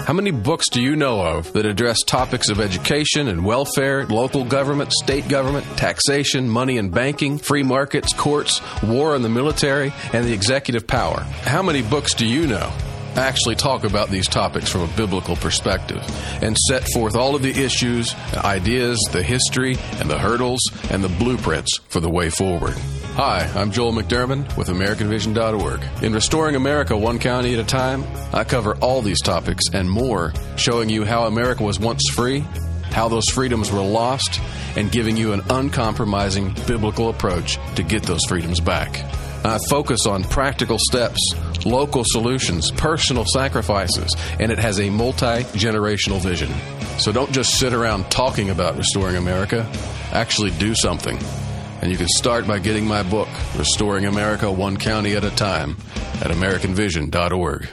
How many books do you know of that address topics of education and welfare, local government, state government, taxation, money and banking, free markets, courts, war and the military, and the executive power? How many books do you know actually talk about these topics from a biblical perspective and set forth all of the issues, ideas, the history, and the hurdles, and the blueprints for the way forward? Hi, I'm Joel McDermott with AmericanVision.org. In Restoring America One County at a Time, I cover all these topics and more, showing you how America was once free, how those freedoms were lost, and giving you an uncompromising biblical approach to get those freedoms back. I focus on practical steps, local solutions, personal sacrifices, and it has a multi-generational vision. So don't just sit around talking about restoring America. Actually do something. And you can start by getting my book, Restoring America One County at a Time, at AmericanVision.org.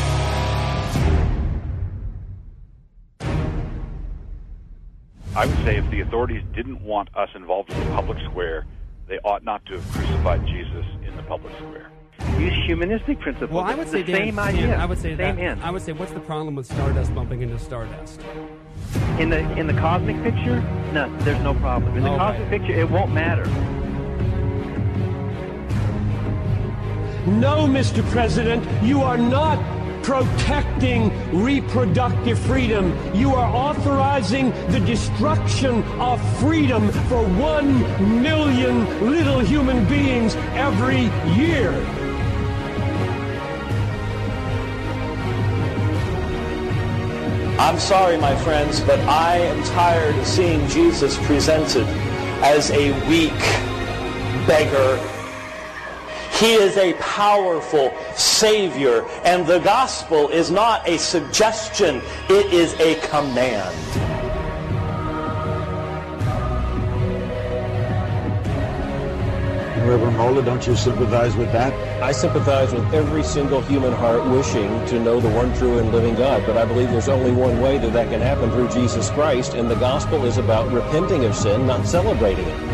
I would say if the authorities didn't want us involved in the public square, they ought not to have crucified Jesus in the public square. Use humanistic principles. Well, I would say, Dan, same idea. I would say same that. end. I would say, what's the problem with Stardust bumping into Stardust? In the cosmic picture, no, there's no problem. In the cosmic picture, it won't matter. No, Mr. President, you are not protecting reproductive freedom. You are authorizing the destruction of freedom for 1 million little human beings every year. I'm sorry, my friends, but I am tired of seeing Jesus presented as a weak beggar. He is a powerful Savior, and the gospel is not a suggestion, it is a command. Reverend Moeller, don't you sympathize with that? I sympathize with every single human heart wishing to know the one true and living God, but I believe there's only one way that can happen, through Jesus Christ, and the gospel is about repenting of sin, not celebrating it.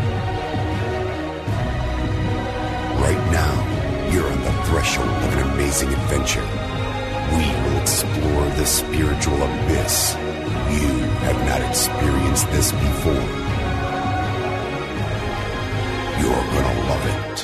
Right now, you're on the threshold of an amazing adventure. We will explore the spiritual abyss. You have not experienced this before. You're gonna love it.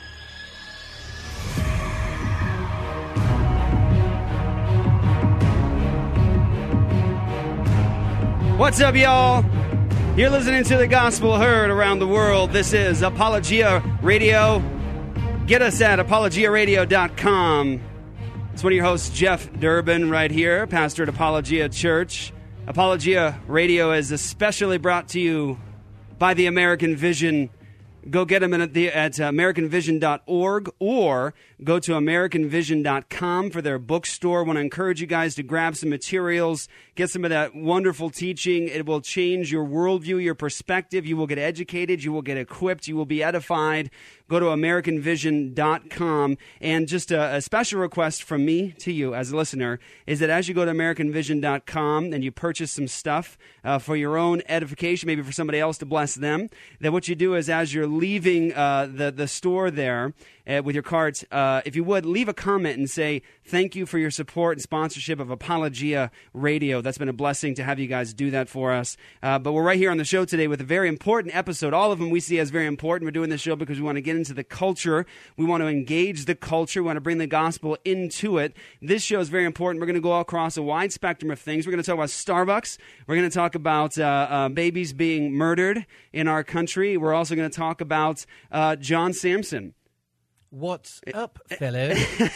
What's up, y'all? You're listening to the gospel heard around the world. This is Apologia Radio. Get us at apologiaradio.com. It's one of your hosts, Jeff Durbin, right here, pastor at Apologia Church. Apologia Radio is especially brought to you by the American Vision. Go get them at AmericanVision.org or go to AmericanVision.com for their bookstore. I want to encourage you guys to grab some materials, get some of that wonderful teaching. It will change your worldview, your perspective. You will get educated. You will get equipped. You will be edified. Go to AmericanVision.com. And just a special request from me to you as a listener is that as you go to AmericanVision.com and you purchase some stuff for your own edification, maybe for somebody else to bless them, that what you do is as you're leaving the store there with your carts, if you would, leave a comment and say, thank you for your support and sponsorship of Apologia Radio. That's been a blessing to have you guys do that for us. But we're right here on the show today with a very important episode. All of them we see as very important. We're doing this show because we want to get into the culture. We want to engage the culture. We want to bring the gospel into it. This show is very important. We're going to go across a wide spectrum of things. We're going to talk about Starbucks. We're going to talk about babies being murdered in our country. We're also going to talk about John Samson. What's up, fellow?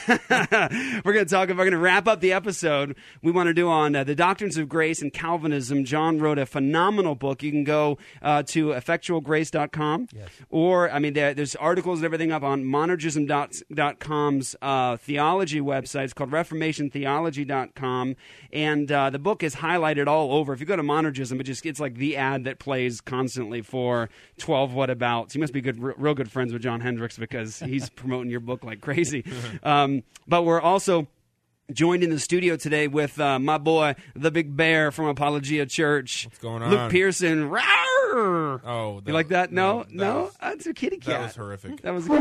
We're going to wrap up the episode we want to do on the doctrines of grace and Calvinism. John wrote a phenomenal book. You can go to effectualgrace.com. Yes. Or, there's articles and everything up on monergism.com's theology website. It's called reformationtheology.com. And the book is highlighted all over. If you go to Monergism, it's like the ad that plays constantly for 12 Whatabouts. You must be real good friends with John Hendricks because he's promoting your book like crazy. But we're also joined in the studio today with my boy, the Big Bear from Apologia Church. What's going on? Luke Pearson. Rawr! Oh, you like that? No? That's a kitty cat. That was horrific. That was all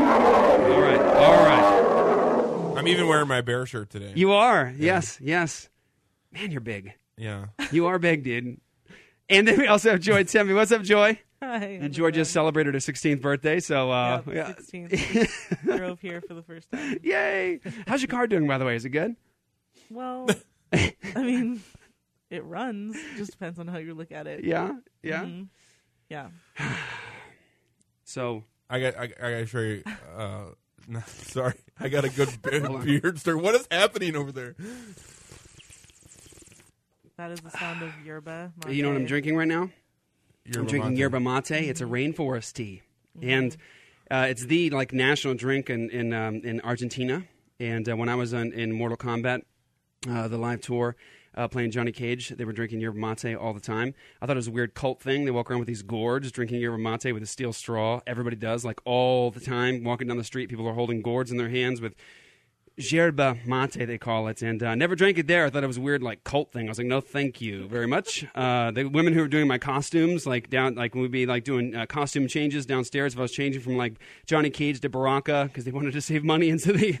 right. I'm even wearing my bear shirt today. You are. Yeah. Yes. Man, you're big. Yeah. You are big, dude. And then we also have Joy Timmy. What's up, Joy? Hi. And Joy just celebrated her 16th birthday, so... yeah, yeah. 16th. Drove here for the first time. Yay! How's your car doing, by the way? Is it good? Well, I mean, it runs. It just depends on how you look at it. Yeah? Yeah? Mm-hmm. Yeah. So... I gotta show you... no, sorry. I got a good beard stir. What is happening over there? That is the sound of yerba mate. You know what I'm drinking right now? I'm drinking mate. yerba mate. It's a rainforest tea, and it's the national drink in Argentina. And when I was in Mortal Kombat, the live tour, playing Johnny Cage, they were drinking yerba mate all the time. I thought it was a weird cult thing. They walk around with these gourds, drinking yerba mate with a steel straw. Everybody does, all the time. Walking down the street, people are holding gourds in their hands with yerba mate, they call it, and I never drank it there. I thought it was a weird cult thing. I was like, no, thank you very much. The women who were doing my costumes, when we'd be doing costume changes downstairs, if I was changing from Johnny Cage to Baraka because they wanted to save money, and so they,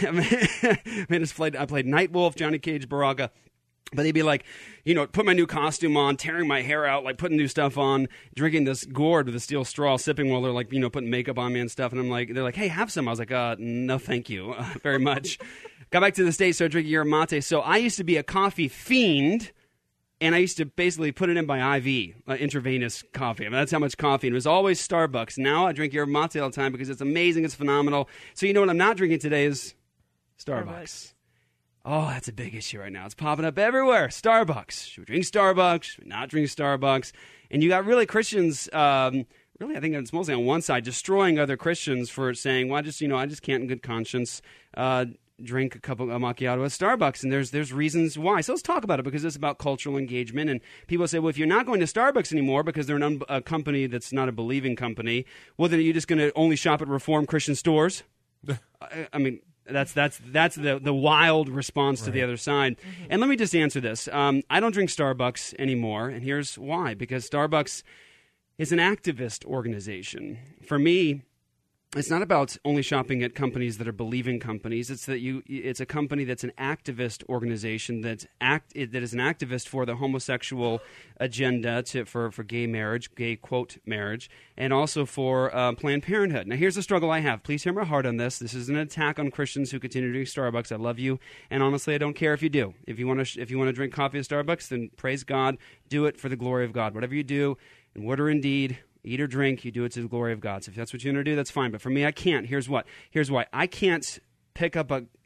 I played Nightwolf, Johnny Cage, Baraka. But they'd be put my new costume on, tearing my hair out, putting new stuff on, drinking this gourd with a steel straw, sipping while they're putting makeup on me and stuff. And they're like, hey, have some. I was like, no, thank you very much. Got back to the States, started drinking yerba mate. So I used to be a coffee fiend, and I used to basically put it in by IV, intravenous coffee. I mean, that's how much coffee. And it was always Starbucks. Now I drink yerba mate all the time because it's amazing, it's phenomenal. So you know what I'm not drinking today is Starbucks. Oh, that's a big issue right now. It's popping up everywhere. Starbucks. Should we drink Starbucks? Should we not drink Starbucks? And you got really Christians, really, I think it's mostly on one side, destroying other Christians for saying, well, I just can't in good conscience drink a macchiato at Starbucks. And there's reasons why. So let's talk about it because it's about cultural engagement. And people say, well, if you're not going to Starbucks anymore because they're a company that's not a believing company, well, then are you just going to only shop at Reformed Christian stores? I mean... That's the wild response to the other side. Mm-hmm. And let me just answer this. I don't drink Starbucks anymore, and here's why. Because Starbucks is an activist organization. For me, it's not about only shopping at companies that are believing companies. It's that it's a company that's an activist organization that is an activist for the homosexual agenda for gay marriage, gay quote marriage, and also for Planned Parenthood. Now, here's the struggle I have. Please hear my heart on this. This is an attack on Christians who continue to drink Starbucks. I love you, and honestly, I don't care if you do. If you want to drink coffee at Starbucks, then praise God. Do it for the glory of God. Whatever you do, in word or in deed, eat or drink, you do it to the glory of God. So if that's what you're going to do, that's fine. But for me, I can't. Here's why. I can't pick up a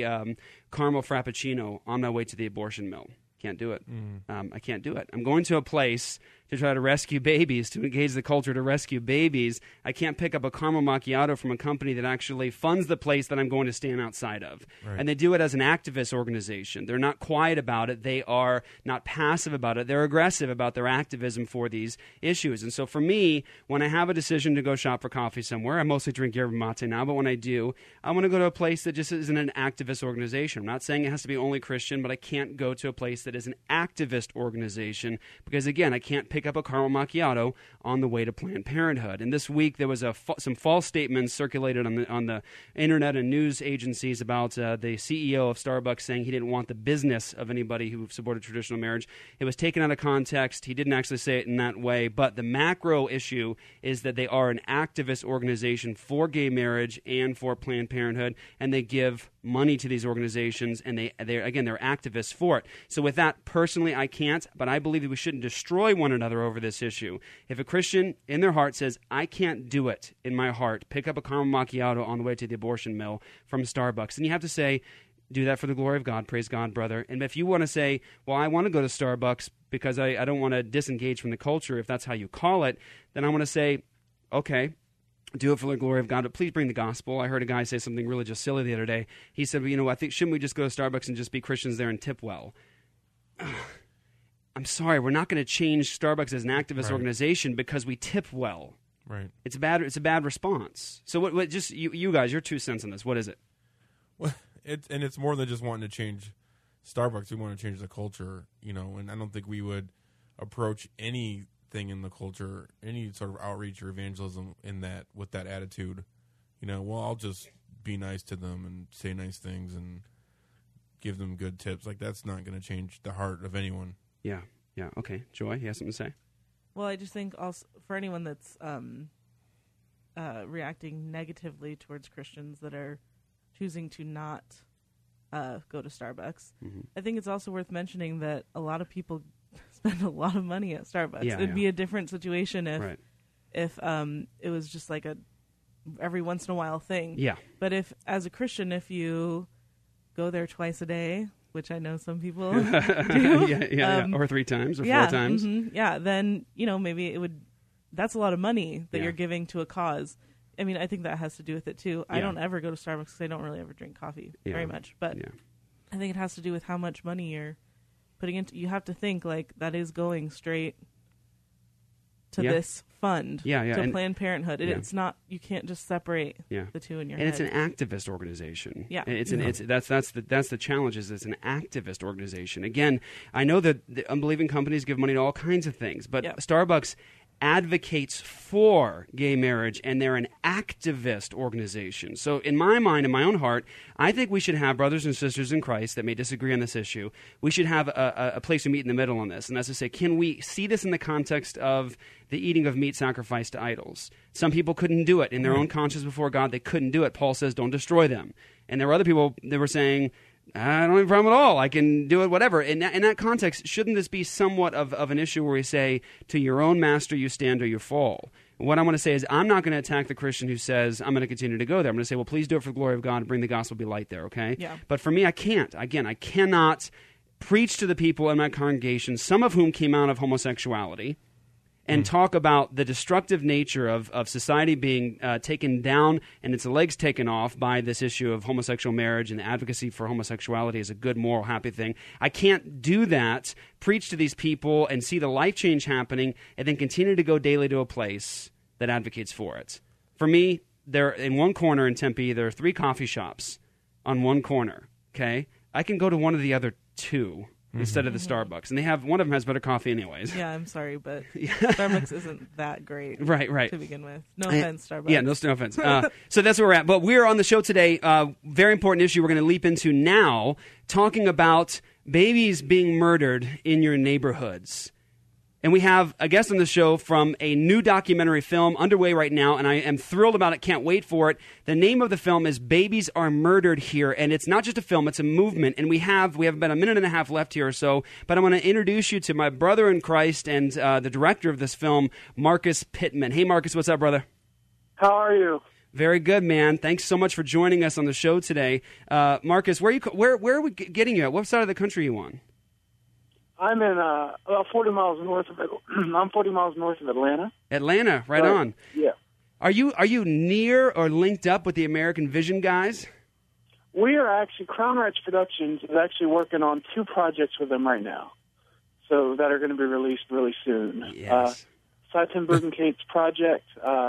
caramel frappuccino on my way to the abortion mill. Can't do it. I can't do it. I'm going to a place to try to rescue babies, to engage the culture to rescue babies. I can't pick up a caramel macchiato from a company that actually funds the place that I'm going to stand outside of. Right. And they do it as an activist organization. They're not quiet about it. They are not passive about it. They're aggressive about their activism for these issues. And so for me, when I have a decision to go shop for coffee somewhere, I mostly drink yerba mate now, but when I do, I want to go to a place that just isn't an activist organization. I'm not saying it has to be only Christian, but I can't go to a place that is an activist organization because, again, I can't pick up a caramel macchiato on the way to Planned Parenthood. And this week there was some false statements circulated on the internet and news agencies about the CEO of Starbucks saying he didn't want the business of anybody who supported traditional marriage. It was taken out of context. He didn't actually say it in that way. But the macro issue is that they are an activist organization for gay marriage and for Planned Parenthood, and they give money to these organizations, and they're activists for it. So with that, personally, I can't, but I believe that we shouldn't destroy one another over this issue. If a Christian in their heart says, I can't do it in my heart, pick up a caramel macchiato on the way to the abortion mill from Starbucks, and you have to say, do that for the glory of God, praise God, brother. And if you want to say, well, I want to go to Starbucks because I don't want to disengage from the culture, if that's how you call it, then I want to say, okay, do it for the glory of God, but please bring the gospel. I heard a guy say something really just silly the other day. He said, well, I think, shouldn't we just go to Starbucks and just be Christians there and tip well? I'm sorry, we're not going to change Starbucks as an activist organization because we tip well. Right. It's a bad response. So what just you guys, your 2 cents on this, what is it? Well, it's more than just wanting to change Starbucks. We want to change the culture, and I don't think we would approach anything in the culture, any sort of outreach or evangelism with that attitude. Well, I'll just be nice to them and say nice things and give them good tips. Like, that's not going to change the heart of anyone. Yeah. Okay. Joy, you have something to say? Well, I just think also for anyone that's reacting negatively towards Christians that are choosing to not go to Starbucks, I think it's also worth mentioning that a lot of people spend a lot of money at Starbucks. It'd be a different situation if it was just like a every once in a while thing. Yeah. But if, as a Christian, if you go there twice a day, which I know some people do, or 3 times or 4 times, then maybe that's a lot of money that you're giving to a cause. I mean, I think that has to do with it too. I don't ever go to Starbucks because I don't really ever drink coffee very much, but I think it has to do with how much money you're putting into. You have to think like that is going straight to this fund, to Planned Parenthood. It's not. You can't just separate the two in your head. And it's an activist organization. That's the challenge. Is it's an activist organization. Again, I know that the unbelieving companies give money to all kinds of things, but Starbucks advocates for gay marriage, and they're an activist organization. So in my mind, in my own heart, I think we should have brothers and sisters in Christ that may disagree on this issue. We should have a place to meet in the middle on this, and that's to say, can we see this in the context of the eating of meat sacrificed to idols? Some people couldn't do it. In their own conscience before God, they couldn't do it. Paul says, don't destroy them. And there were other people that were saying, I don't have a problem at all. I can do it, whatever. In that context, shouldn't this be somewhat of an issue where we say, to your own master you stand or you fall? What I want to say is I'm not going to attack the Christian who says, I'm going to continue to go there. I'm going to say, well, please do it for the glory of God and bring the gospel, be light there, okay? Yeah. But for me, I can't. Again, I cannot preach to the people in my congregation, some of whom came out of homosexuality, and talk about the destructive nature of society being taken down and its legs taken off by this issue of homosexual marriage and the advocacy for homosexuality as a good, moral, happy thing. I can't do that, preach to these people and see the life change happening, and then continue to go daily to a place that advocates for it. For me, there in one corner in Tempe, there are 3 coffee shops on one corner, okay? I can go to one of the other 2. Instead of the Starbucks. And one of them has better coffee anyways. Yeah, I'm sorry, but Starbucks isn't that great right. to begin with. No offense, Starbucks. Yeah, no offense. So that's where we're at. But we're on the show today. Very important issue we're going to leap into now, talking about babies being murdered in your neighborhoods. And we have a guest on the show from a new documentary film underway right now, and I am thrilled about it, can't wait for it. The name of the film is Babies Are Murdered Here, and it's not just a film, it's a movement. And we have about a minute and a half left here or so, but I want to introduce you to my brother in Christ and the director of this film, Marcus Pittman. Hey, Marcus, what's up, brother? How are you? Very good, man. Thanks so much for joining us on the show today. Marcus, where are we getting you at? What side of the country are you on? I'm in about 40 miles north of I'm 40 miles north of Atlanta. Atlanta, right on. Yeah. Are you near or linked up with the American Vision guys? We are actually, Crown Rights Productions is actually working on 2 projects with them right now, so that are going to be released really soon. Yes. Seitan Bruggenkate's project,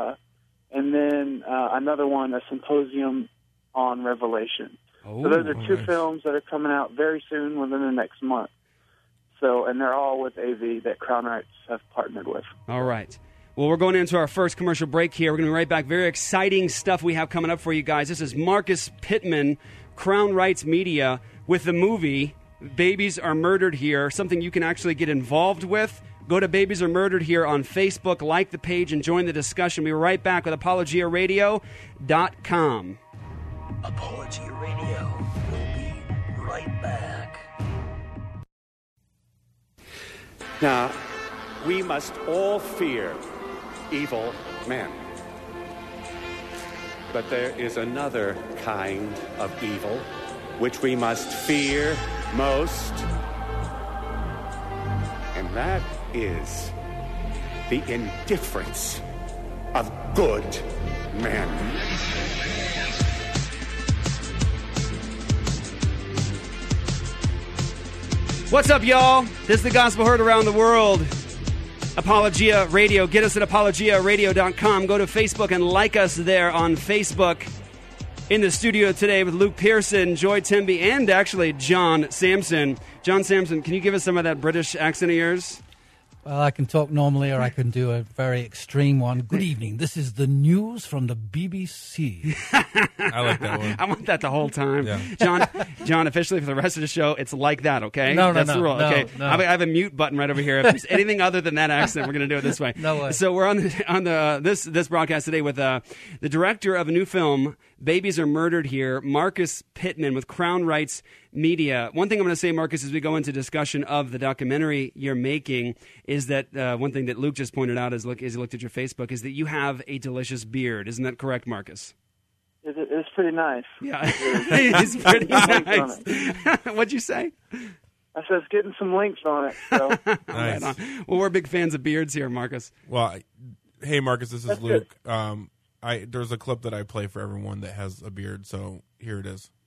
and then another one, a symposium on Revelation. So those are 2 films that are coming out very soon, within the next month. So, and they're all with AV that Crown Rights have partnered with. All right. Well, we're going into our first commercial break here. We're going to be right back. Very exciting stuff we have coming up for you guys. This is Marcus Pittman, Crown Rights Media, with the movie Babies Are Murdered Here, something you can actually get involved with. Go to Babies Are Murdered Here on Facebook, like the page, and join the discussion. We'll be right back with ApologiaRadio.com. Apologia Radio will be right back. Now, we must all fear evil men. But there is another kind of evil which we must fear most, and that is the indifference of good men. What's up, y'all? This is the gospel heard around the world. Apologia Radio. Get us at apologiaradio.com. Go to Facebook and like us there on Facebook. In the studio today with Luke Pearson, Joy Temby, and actually John Samson. John Samson, can you give us some of that British accent of yours? Well, I can talk normally, or I can do a very extreme one. Good evening. This is the news from the BBC. I like that one. I want that the whole time. Yeah. John, officially for the rest of the show, it's like that, okay? No, That's the rule. Okay. No. I have a mute button right over here. If there's anything other than that accent, we're going to do it this way. No way. So we're on this broadcast today with the director of a new film, Babies Are Murdered Here, Marcus Pittman with Crown Rights Media. One thing I'm going to say, Marcus, as we go into discussion of the documentary you're making, is that one thing that Luke just pointed out as he looked at your Facebook is that you have a delicious beard. Isn't that correct, Marcus? It's pretty nice. Yeah, it's pretty nice. What'd you say? I said it's getting some links on it. So. Nice. Right. Well, we're big fans of beards here, Marcus. Well, hey, Marcus, this is Luke. There's a clip that I play for everyone that has a beard, so here it is.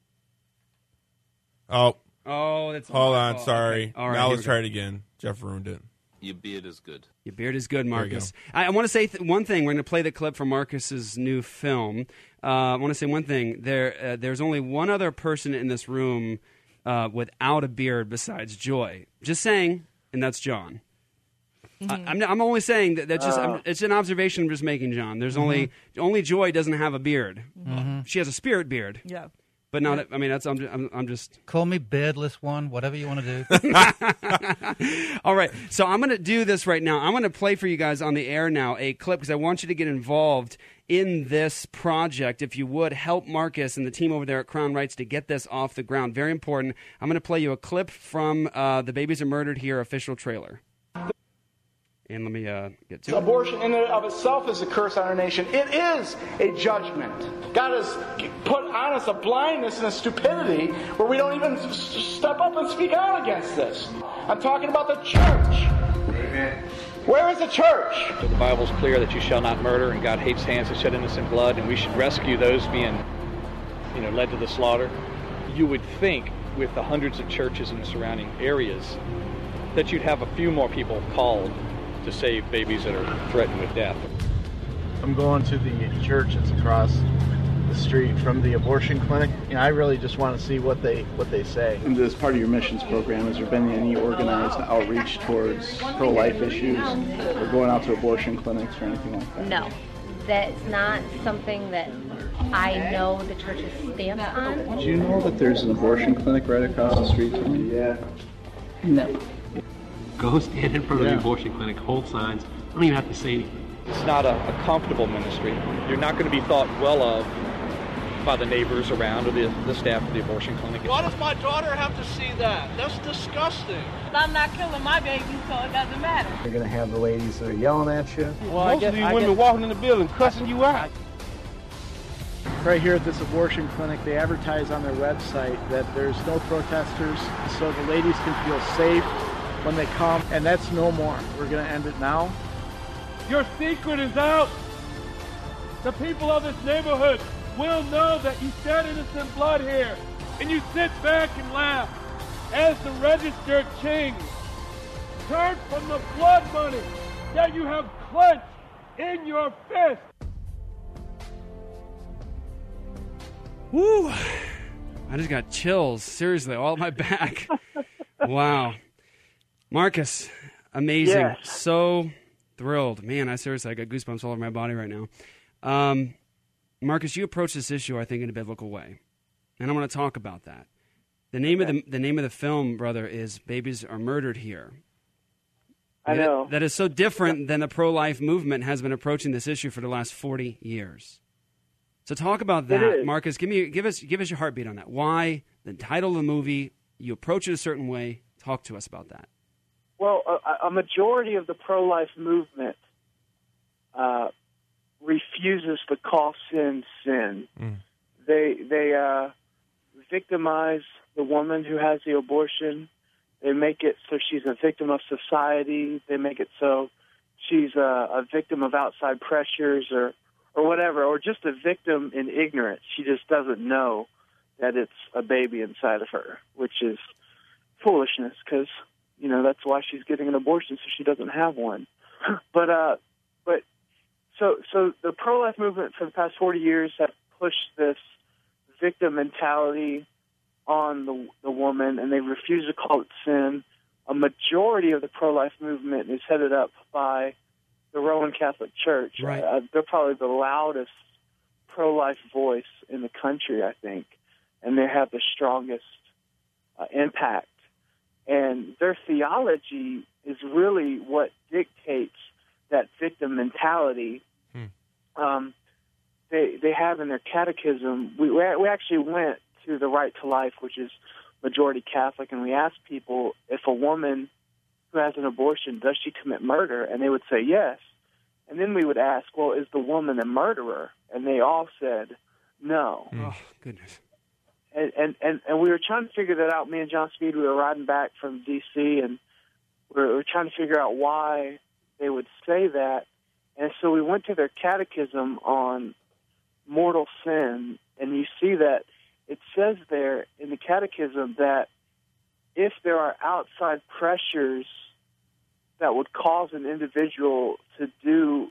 Oh, that's hold on. Sorry. Okay. All right, now let's try it again. Jeff ruined it. Your beard is good. Your beard is good, Marcus. I want to say one thing. We're going to play the clip from Marcus's new film. I want to say one thing. There's only one other person in this room without a beard besides Joy. Just saying, and that's John. Mm-hmm. I'm only saying that's just it's an observation I'm just making, John. There's only Joy doesn't have a beard. Mm-hmm. She has a spirit beard. Yeah. But not. I mean, I'm just. Call me beardless one, whatever you want to do. All right, so I'm going to do this right now. I'm going to play for you guys on the air now a clip because I want you to get involved in this project. If you would, help Marcus and the team over there at Crown Rights to get this off the ground. Very important. I'm going to play you a clip from the Babies Are Murdered Here official trailer. And let me get to it. Abortion in and of itself is a curse on our nation. It is a judgment. God has put on us a blindness and a stupidity where we don't even step up and speak out against this. I'm talking about the church. Amen. Where is the church? So the Bible's clear that you shall not murder, and God hates hands that shed innocent blood, and we should rescue those being, led to the slaughter. You would think with the hundreds of churches in the surrounding areas that you'd have a few more people called to save babies that are threatened with death. I'm going to the church that's across the street from the abortion clinic. I really just want to see what they say. And as part of your missions program, has there been any organized outreach towards pro-life issues or going out to abortion clinics or anything like that? No, that's not something that I know the church's stance on. Do you know that there's an abortion clinic right across the street from you? Yeah. No. Go stand in front of the abortion clinic, hold signs. I don't even have to say anything. It's not a comfortable ministry. You're not going to be thought well of by the neighbors around or the staff of the abortion clinic. Why does my daughter have to see that? That's disgusting. I'm not killing my baby, so it doesn't matter. You're going to have the ladies that are yelling at you. Well, most of these women walking in the building cussing you out. Right here at this abortion clinic, they advertise on their website that there's no protesters, so the ladies can feel safe when they come, and that's no more. We're going to end it now. Your secret is out. The people of this neighborhood will know that you shed innocent blood here, and you sit back and laugh as the registered king turn from the blood money that you have clenched in your fist. Woo! I just got chills, seriously, all my back. Wow. Marcus, amazing. Yes. So thrilled. Man, I got goosebumps all over my body right now. Marcus, you approach this issue, I think, in a biblical way. And I want to talk about that. The name of the film, brother, is Babies Are Murdered Here. I know. That is so different than the pro-life movement has been approaching this issue for the last 40 years. So talk about that, Marcus. Give us your heartbeat on that. Why the title of the movie? You approach it a certain way. Talk to us about that. Well, a majority of the pro-life movement refuses to call sin sin. They victimize the woman who has the abortion. They make it so she's a victim of society. They make it so she's a victim of outside pressures or whatever, or just a victim in ignorance. She just doesn't know that it's a baby inside of her, which is foolishness because, that's why she's getting an abortion, so she doesn't have one. But so the pro-life movement for the past 40 years have pushed this victim mentality on the woman, and they refuse to call it sin. majority of the pro-life movement is headed up by the Roman Catholic Church. Right. They're probably the loudest pro-life voice in the country, I think, and they have the strongest impact. And their theology is really what dictates that victim mentality. They have in their catechism. We actually went to the Right to Life, which is majority Catholic, and we asked people if a woman who has an abortion, does she commit murder? And they would say yes. And then we would ask, well, is the woman a murderer? And they all said no. Oh, goodness. And we were trying to figure that out. Me and John Speed, we were riding back from D.C., and we were trying to figure out why they would say that. And so we went to their catechism on mortal sin, and you see that it says there in the catechism that if there are outside pressures that would cause an individual to do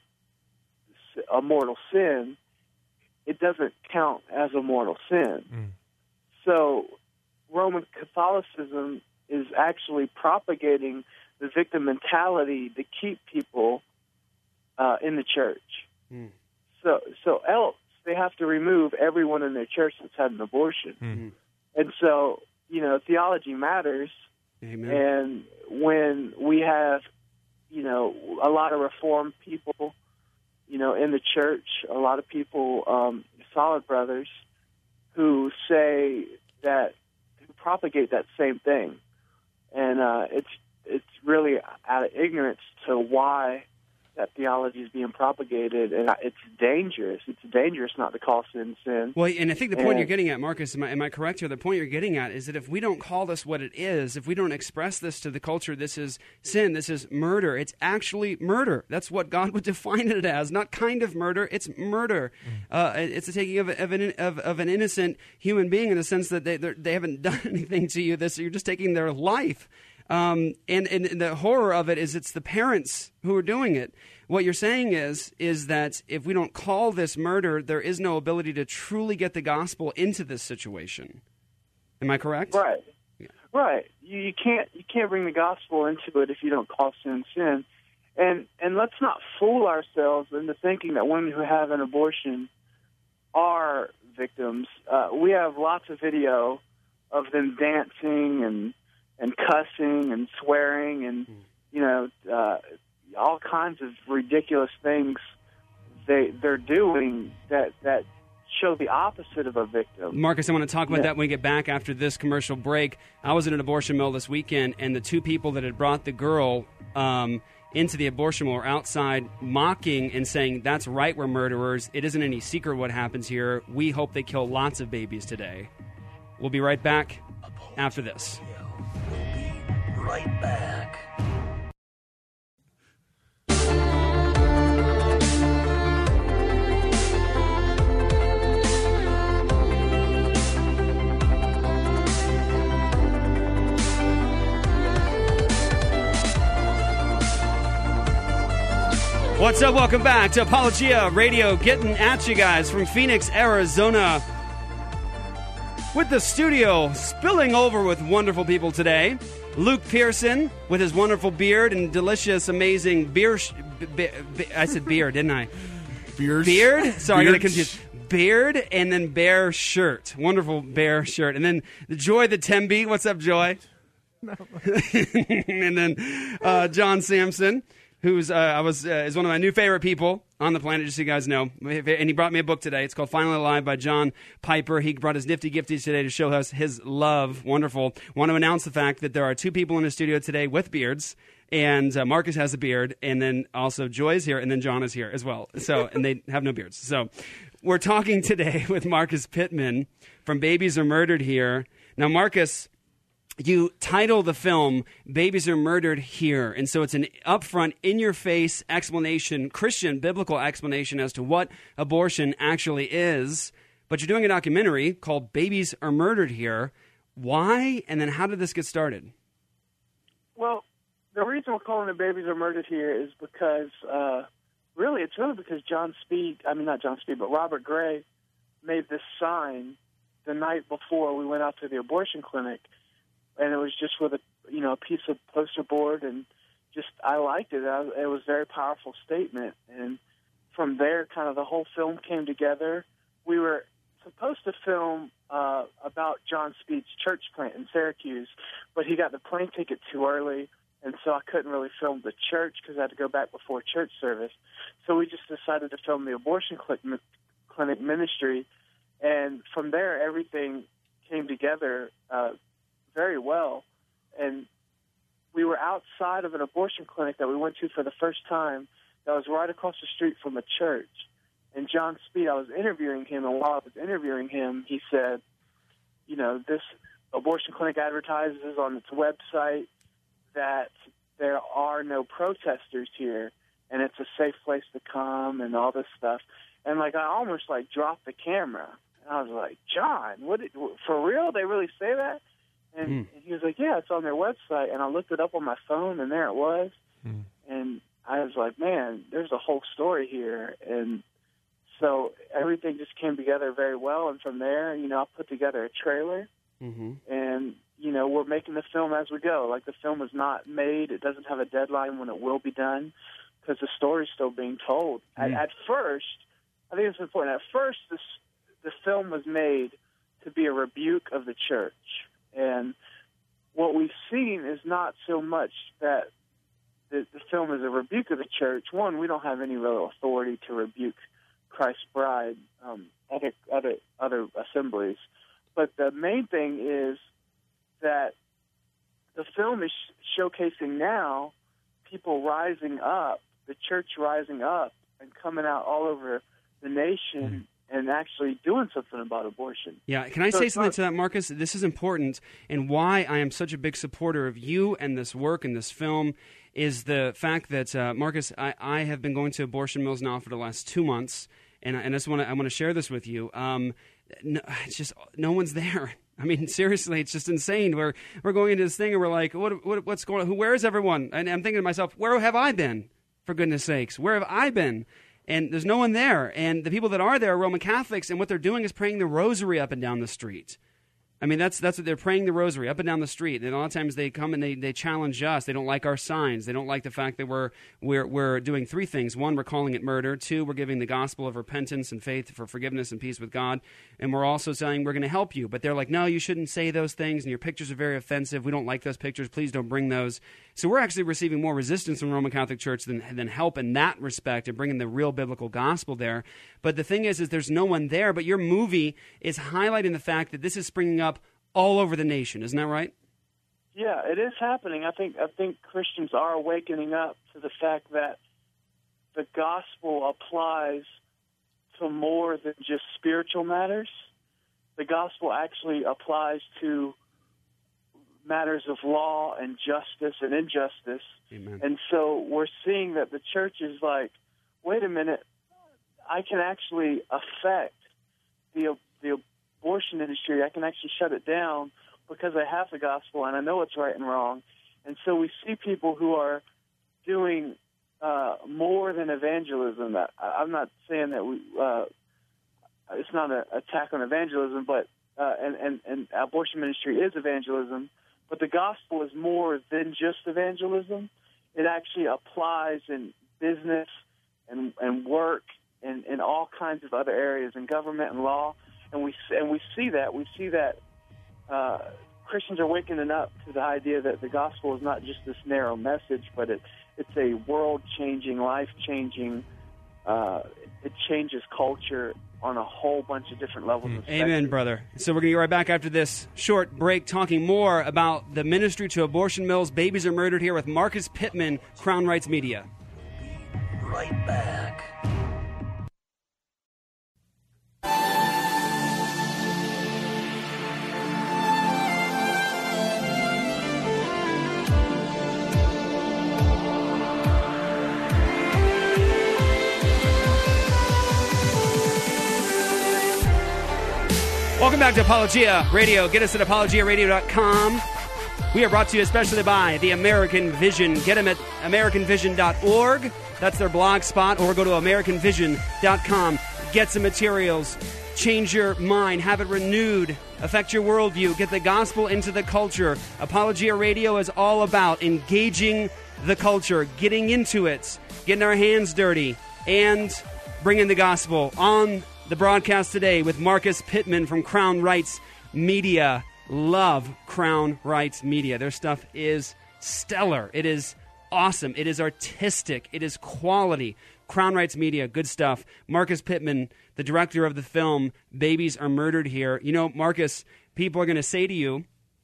a mortal sin, it doesn't count as a mortal sin. So Roman Catholicism is actually propagating the victim mentality to keep people in the church. So else they have to remove everyone in their church that's had an abortion. And so, theology matters. Amen. And when we have, a lot of Reformed people, in the church, a lot of people, solid brothers, who say that, who propagate that same thing. And it's really out of ignorance to why that theology is being propagated, and it's dangerous. It's dangerous not to call sin sin. Well, and I think the point you're getting at, Marcus, am I correct here? The point you're getting at is that if we don't call this what it is, if we don't express this to the culture, this is sin, this is murder, it's actually murder. That's what God would define it as, not kind of murder, it's murder. It's the taking of an innocent human being in the sense that they haven't done anything to you. You're just taking their life. And the horror of it is it's the parents who are doing it. What you're saying is that if we don't call this murder, there is no ability to truly get the gospel into this situation. Am I correct? Right. Yeah. Right. You can't bring the gospel into it if you don't call sin sin. And let's not fool ourselves into thinking that women who have an abortion are victims. We have lots of video of them dancing and cussing and swearing and, all kinds of ridiculous things they're doing that show the opposite of a victim. Marcus, I want to talk about that when we get back after this commercial break. I was at an abortion mill this weekend, and the two people that had brought the girl into the abortion mill were outside mocking and saying, that's right, we're murderers. It isn't any secret what happens here. We hope they kill lots of babies today. We'll be right back after this. Right back. What's up? Welcome back to Apologia Radio, getting at you guys from Phoenix, Arizona, with the studio spilling over with wonderful people today. Luke Pearson with his wonderful beard and delicious, amazing beer. I said beard, didn't I? Beard? Sorry, I got confused. Beard and then bear shirt. Wonderful bear shirt. And then Joy the Tembe. What's up, Joy? No. And then John Sampson, who's is one of my new favorite people on the planet, just so you guys know. And he brought me a book today. It's called Finally Alive by John Piper. He brought his nifty gifties today to show us his love. Wonderful. Want to announce the fact that there are two people in the studio today with beards. And Marcus has a beard. And then also Joy is here. And then John is here as well. So, and they have no beards. So we're talking today with Marcus Pittman from Babies Are Murdered Here. Now, Marcus, you title the film Babies Are Murdered Here. And so it's an upfront, in-your-face explanation, Christian, biblical explanation as to what abortion actually is. But you're doing a documentary called Babies Are Murdered Here. Why? And then how did this get started? Well, the reason we're calling it Babies Are Murdered Here is because, it's really because Robert Gray made this sign the night before we went out to the abortion clinic. And it was just with a piece of poster board, and just I liked it. It was a very powerful statement, and from there, kind of the whole film came together. We were supposed to film about John Speed's church plant in Syracuse, but he got the plane ticket too early, and so I couldn't really film the church because I had to go back before church service. So we just decided to film the abortion clinic ministry, and from there, everything came together very well. And we were outside of an abortion clinic that we went to for the first time that was right across the street from a church. And John Speed, I was interviewing him, and while I was interviewing him, he said, this abortion clinic advertises on its website that there are no protesters here, and it's a safe place to come and all this stuff. And, I almost, dropped the camera. And I was like, John, for real? They really say that? And he was like, yeah, it's on their website. And I looked it up on my phone, and there it was. And I was like, man, there's a whole story here. And so everything just came together very well. And from there, I put together a trailer. And, we're making the film as we go. The film is not made. It doesn't have a deadline when it will be done because the story's still being told. At first, I think it's important. At first, the film was made to be a rebuke of the church. And what we've seen is not so much that the film is a rebuke of the church. One, we don't have any real authority to rebuke Christ's bride, other assemblies. But the main thing is that the film is showcasing now people rising up, the church rising up and coming out all over the nation and actually doing something about abortion. Yeah, can I say something to that, Marcus? This is important, and why I am such a big supporter of you and this work and this film is the fact that, Marcus, I have been going to abortion mills now for the last 2 months, and I want to share this with you. It's just no one's there. I mean, seriously, it's just insane. We're going into this thing, and we're like, what's going on? Where is everyone? And I'm thinking to myself, where have I been? For goodness sakes, where have I been? And there's no one there. And the people that are there are Roman Catholics, and what they're doing is praying the rosary up and down the street. I mean, that's what they're praying, the rosary up and down the street. And a lot of times they come and they challenge us. They don't like our signs. They don't like the fact that we're doing 3 things. 1, we're calling it murder. 2, we're giving the gospel of repentance and faith for forgiveness and peace with God. And we're also saying we're going to help you. But they're like, no, you shouldn't say those things, and your pictures are very offensive. We don't like those pictures. Please don't bring those. So we're actually receiving more resistance from the Roman Catholic Church than help in that respect and bringing the real biblical gospel there. But the thing is there's no one there. But your movie is highlighting the fact that this is springing up all over the nation. Isn't that right? Yeah, it is happening. I think Christians are awakening up to the fact that the gospel applies to more than just spiritual matters. The gospel actually applies to matters of law and justice and injustice. Amen. And so we're seeing that the church is like, wait a minute, I can actually affect the abortion industry. I can actually shut it down because I have the gospel and I know what's right and wrong. And so we see people who are doing more than evangelism. I'm not saying that it's not an attack on evangelism, but and abortion ministry is evangelism. But the gospel is more than just evangelism. It actually applies in business and work and in all kinds of other areas in government and law. And we see that. We see that Christians are waking up to the idea that the gospel is not just this narrow message, but it's a world-changing, life-changing. It changes culture on a whole bunch of different levels. Amen, brother. So we're going to get right back after this short break talking more about the ministry to abortion mills. Babies are murdered here with Marcus Pittman, Crown Rights Media. Right back. Welcome back to Apologia Radio. Get us at apologiaradio.com. We are brought to you especially by the American Vision. Get them at americanvision.org. That's their blog spot, or go to americanvision.com. get some materials, change your mind, have it renewed, affect your worldview, get the gospel into the culture. Apologia Radio is all about engaging the culture, getting into it, getting our hands dirty, and bringing the gospel. On the broadcast today with Marcus Pittman from Crown Rights Media. Love Crown Rights Media. Their stuff is stellar. It is awesome. It is artistic. It is quality. Crown Rights Media, good stuff. Marcus Pittman, the director of the film Babies Are Murdered Here. You know, Marcus, people are going to say to you,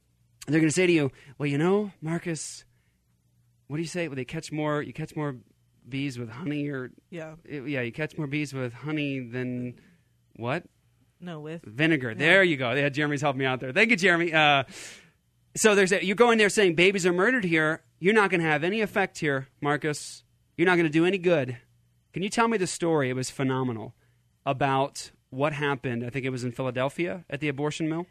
well, you know, Marcus, what do you say? Well, you catch more bees with honey, or you catch more bees with honey than what? No, with vinegar. Yeah. There you go. Yeah, Jeremy's helping me out there. Thank you, Jeremy. So you go in there saying babies are murdered here. You're not going to have any effect here, Marcus. You're not going to do any good. Can you tell me the story? It was phenomenal about what happened. I think it was in Philadelphia at the abortion mill.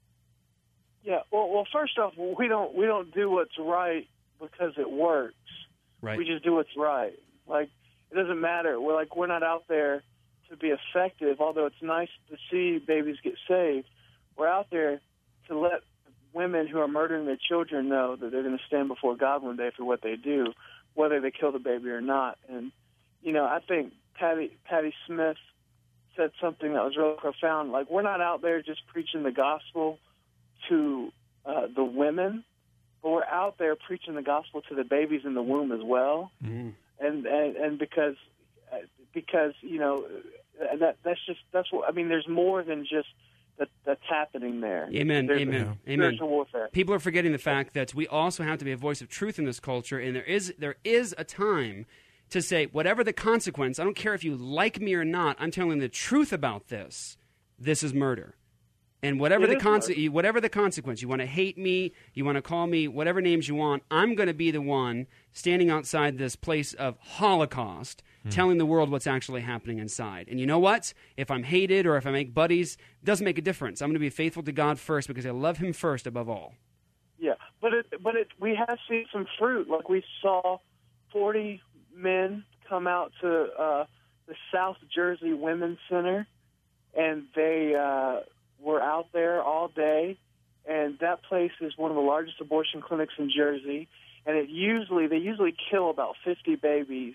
Yeah. Well, first off, we don't do what's right because it works. Right. We just do what's right. Like, it doesn't matter. We're not out there to be effective, although it's nice to see babies get saved. We're out there to let women who are murdering their children know that they're going to stand before God one day for what they do, whether they kill the baby or not. And, you know, I think Patty Smith said something that was really profound. Like, we're not out there just preaching the gospel to the women, but we're out there preaching the gospel to the babies in the womb as well. Mm-hmm. And because you know, that's what I mean. There's more than just that's happening there. Amen. There's Amen. spiritual warfare. People are forgetting the fact that we also have to be a voice of truth in this culture, and there is a time to say whatever the consequence. I don't care if you like me or not. I'm telling the truth about this. This is murder. And whatever the consequence, you want to hate me, you want to call me whatever names you want, I'm going to be the one standing outside this place of Holocaust telling the world what's actually happening inside. And you know what? If I'm hated or if I make buddies, it doesn't make a difference. I'm going to be faithful to God first because I love Him first above all. Yeah, but we have seen some fruit. Like, we saw 40 men come out to the South Jersey Women's Center, and they were out there all day, and that place is one of the largest abortion clinics in Jersey, and they usually kill about 50 babies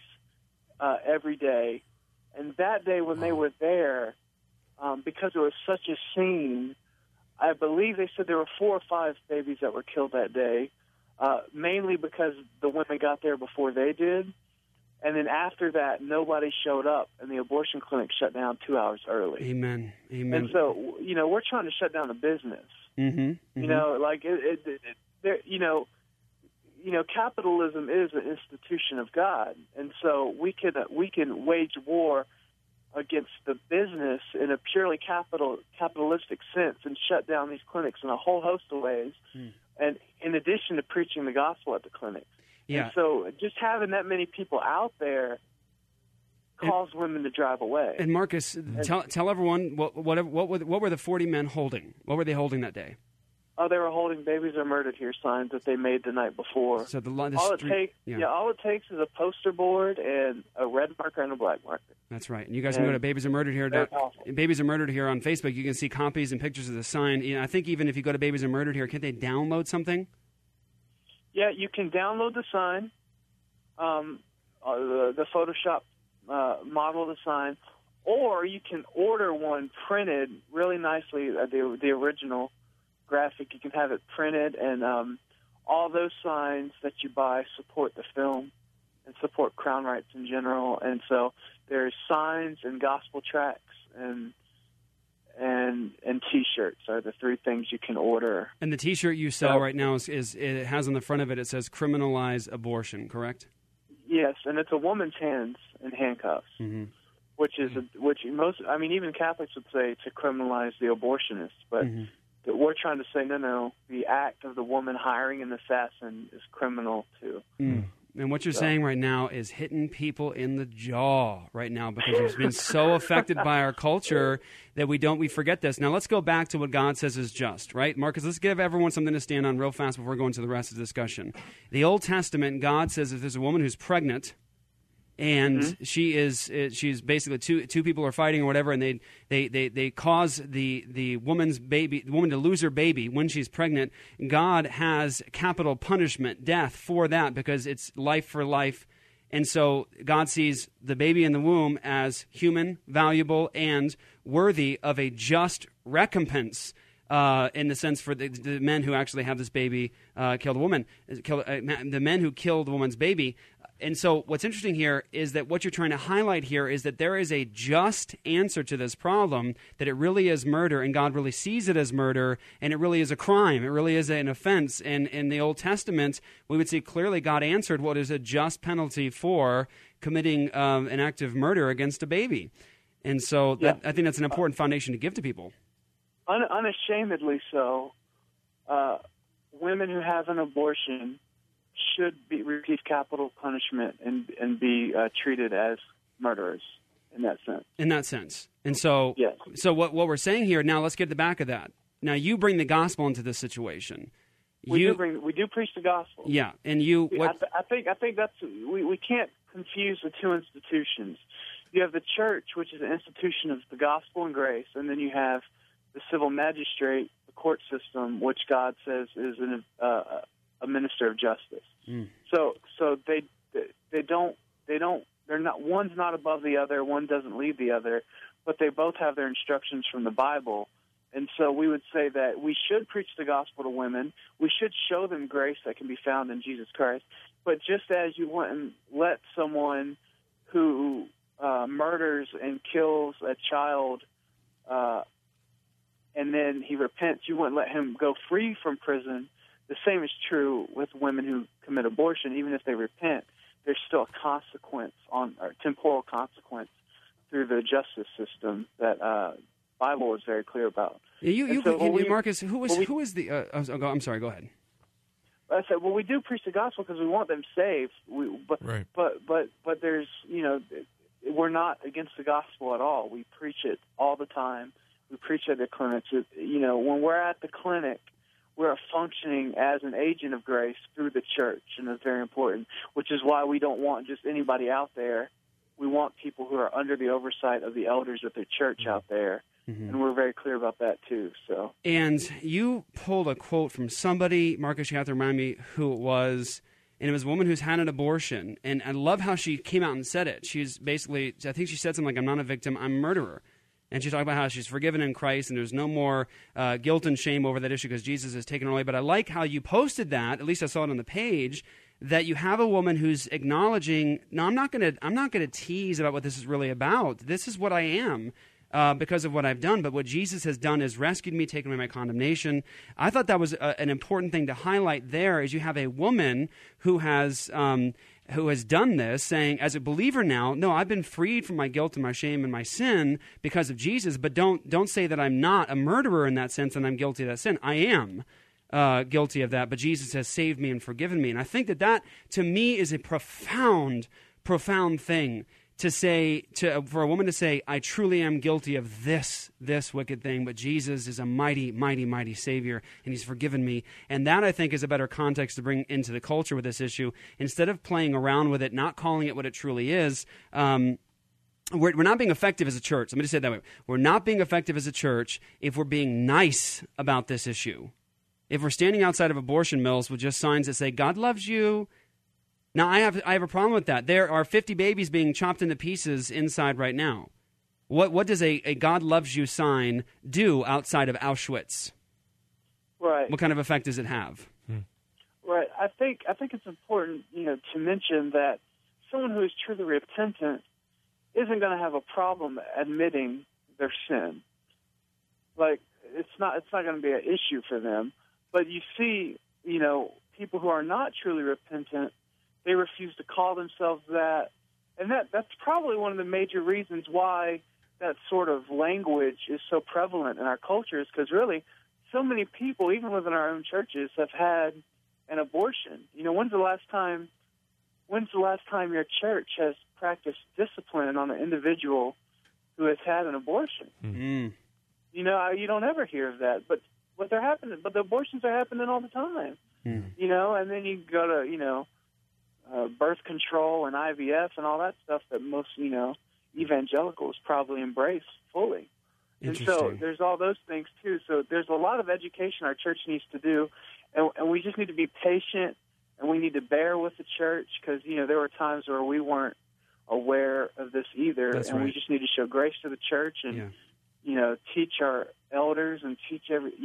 every day. And that day when they were there, because it was such a scene, I believe they said there were 4 or 5 babies that were killed that day, mainly because the women got there before they did. And then after that, nobody showed up, and the abortion clinic shut down 2 hours early. Amen. Amen. And so, you know, we're trying to shut down a business. Mm-hmm. Mm-hmm. You know, like capitalism is an institution of God, and so we can wage war against the business in a purely capitalistic sense and shut down these clinics in a whole host of ways. And in addition to preaching the gospel at the clinics. Yeah. And so just having that many people out there caused women to drive away. And Marcus, tell everyone what were the 40 men holding? What were they holding that day? Oh, they were holding "Babies Are Murdered Here" signs that they made the night before. So all it takes is a poster board and a red marker and a black marker. That's right. And you guys can go to Babies Are Murdered Here. Babies Are Murdered Here on Facebook. You can see copies and pictures of the sign. You know, I think even if you go to Babies Are Murdered Here, can't they download something? Yeah, you can download the sign, the Photoshop model of the sign, or you can order one printed really nicely, the original graphic. You can have it printed, and all those signs that you buy support the film and support Crown Rights in general. And so there's signs and gospel tracts and T-shirts are the 3 things you can order. And the T-shirt you sell right now is it has on the front of it, it says "Criminalize Abortion," correct? Yes, and it's a woman's hands in handcuffs, which even Catholics would say to criminalize the abortionist, but we're trying to say no, the act of the woman hiring an assassin is criminal too. And what you're saying right now is hitting people in the jaw right now because we've been so affected by our culture that we forget this. Now let's go back to what God says is just, right? Marcus, let's give everyone something to stand on real fast before going to the rest of the discussion. The Old Testament, God says if there's a woman who's pregnant And she's basically two people are fighting or whatever, and they cause the woman to lose her baby when she's pregnant. God has capital punishment, death, for that, because it's life for life. And so God sees the baby in the womb as human, valuable, and worthy of a just recompense. In the sense for the men who actually have this baby killed a woman, the men who killed the woman's baby. And so what's interesting here is that what you're trying to highlight here is that there is a just answer to this problem, that it really is murder, and God really sees it as murder, and it really is a crime. It really is an offense. And in the Old Testament, we would see clearly God answered what is a just penalty for committing an act of murder against a baby. And so I think that's an important foundation to give to people. Unashamedly so. Women who have an abortion should receive capital punishment and be treated as murderers in that sense. In that sense. And so, so what we're saying here, now let's get to the back of that. Now you bring the gospel into this situation. We do preach the gospel. Yeah, and you. I think that's we can't confuse the two institutions. You have the church, which is an institution of the gospel and grace, and then you have the civil magistrate, the court system, which God says is a minister of justice. So they're not, one's not above the other, one doesn't lead the other, but they both have their instructions from the Bible. And so we would say that we should preach the gospel to women. We should show them grace that can be found in Jesus Christ. But just as you wouldn't let someone who murders and kills a child and then he repents, you wouldn't let him go free from prison. The same is true with women who commit abortion. Even if they repent, there's still a consequence, or temporal consequence, through the justice system that Bible is very clear about. Marcus, who is the? I'm sorry. Go ahead. I said, well, we do preach the gospel because we want them saved. But there's, we're not against the gospel at all. We preach it all the time. We preach at the clinics. When we're at the clinic, we're functioning as an agent of grace through the church, and that's very important, which is why we don't want just anybody out there. We want people who are under the oversight of the elders of the church out there, and we're very clear about that too. So, and you pulled a quote from somebody, Marcus, you have to remind me who it was, and it was a woman who's had an abortion, and I love how she came out and said it. She's basically, I think she said something like, "I'm not a victim, I'm a murderer." And she's talking about how she's forgiven in Christ and there's no more guilt and shame over that issue because Jesus has taken her away. But I like how you posted that, at least I saw it on the page, that you have a woman who's acknowledging, no, I'm not going to tease about what this is really about. This is what I am because of what I've done. But what Jesus has done is rescued me, taken away my condemnation. I thought that was an important thing to highlight there, is you have a woman who has done this, saying, as a believer now, no, I've been freed from my guilt and my shame and my sin because of Jesus, but don't say that I'm not a murderer in that sense and I'm guilty of that sin. I am guilty of that, but Jesus has saved me and forgiven me. And I think that to me, is a profound, profound thing to say, for a woman to say, I truly am guilty of this wicked thing, but Jesus is a mighty, mighty, mighty Savior, and He's forgiven me. And that, I think, is a better context to bring into the culture with this issue. Instead of playing around with it, not calling it what it truly is, we're not being effective as a church. Let me just say it that way. We're not being effective as a church if we're being nice about this issue. If we're standing outside of abortion mills with just signs that say, God loves you. Now, I have a problem with that. There are 50 babies being chopped into pieces inside right now. What does a God loves you sign do outside of Auschwitz? Right. What kind of effect does it have? Right. I think it's important, to mention that someone who is truly repentant isn't going to have a problem admitting their sin. Like, it's not going to be an issue for them. But you see, people who are not truly repentant, they refuse to call themselves that. And that's probably one of the major reasons why that sort of language is so prevalent in our culture, is because really so many people, even within our own churches, have had an abortion. When's the last time your church has practiced discipline on an individual who has had an abortion? Mm-hmm. You don't ever hear of that. But they're happening. But the abortions are happening all the time. Mm. And then you go to, birth control and IVF and all that stuff that most, evangelicals probably embrace fully. And so there's all those things, too. So there's a lot of education our church needs to do, and we just need to be patient, and we need to bear with the church because, there were times where we weren't aware of this either, we just need to show grace to the church and, teach our elders and teach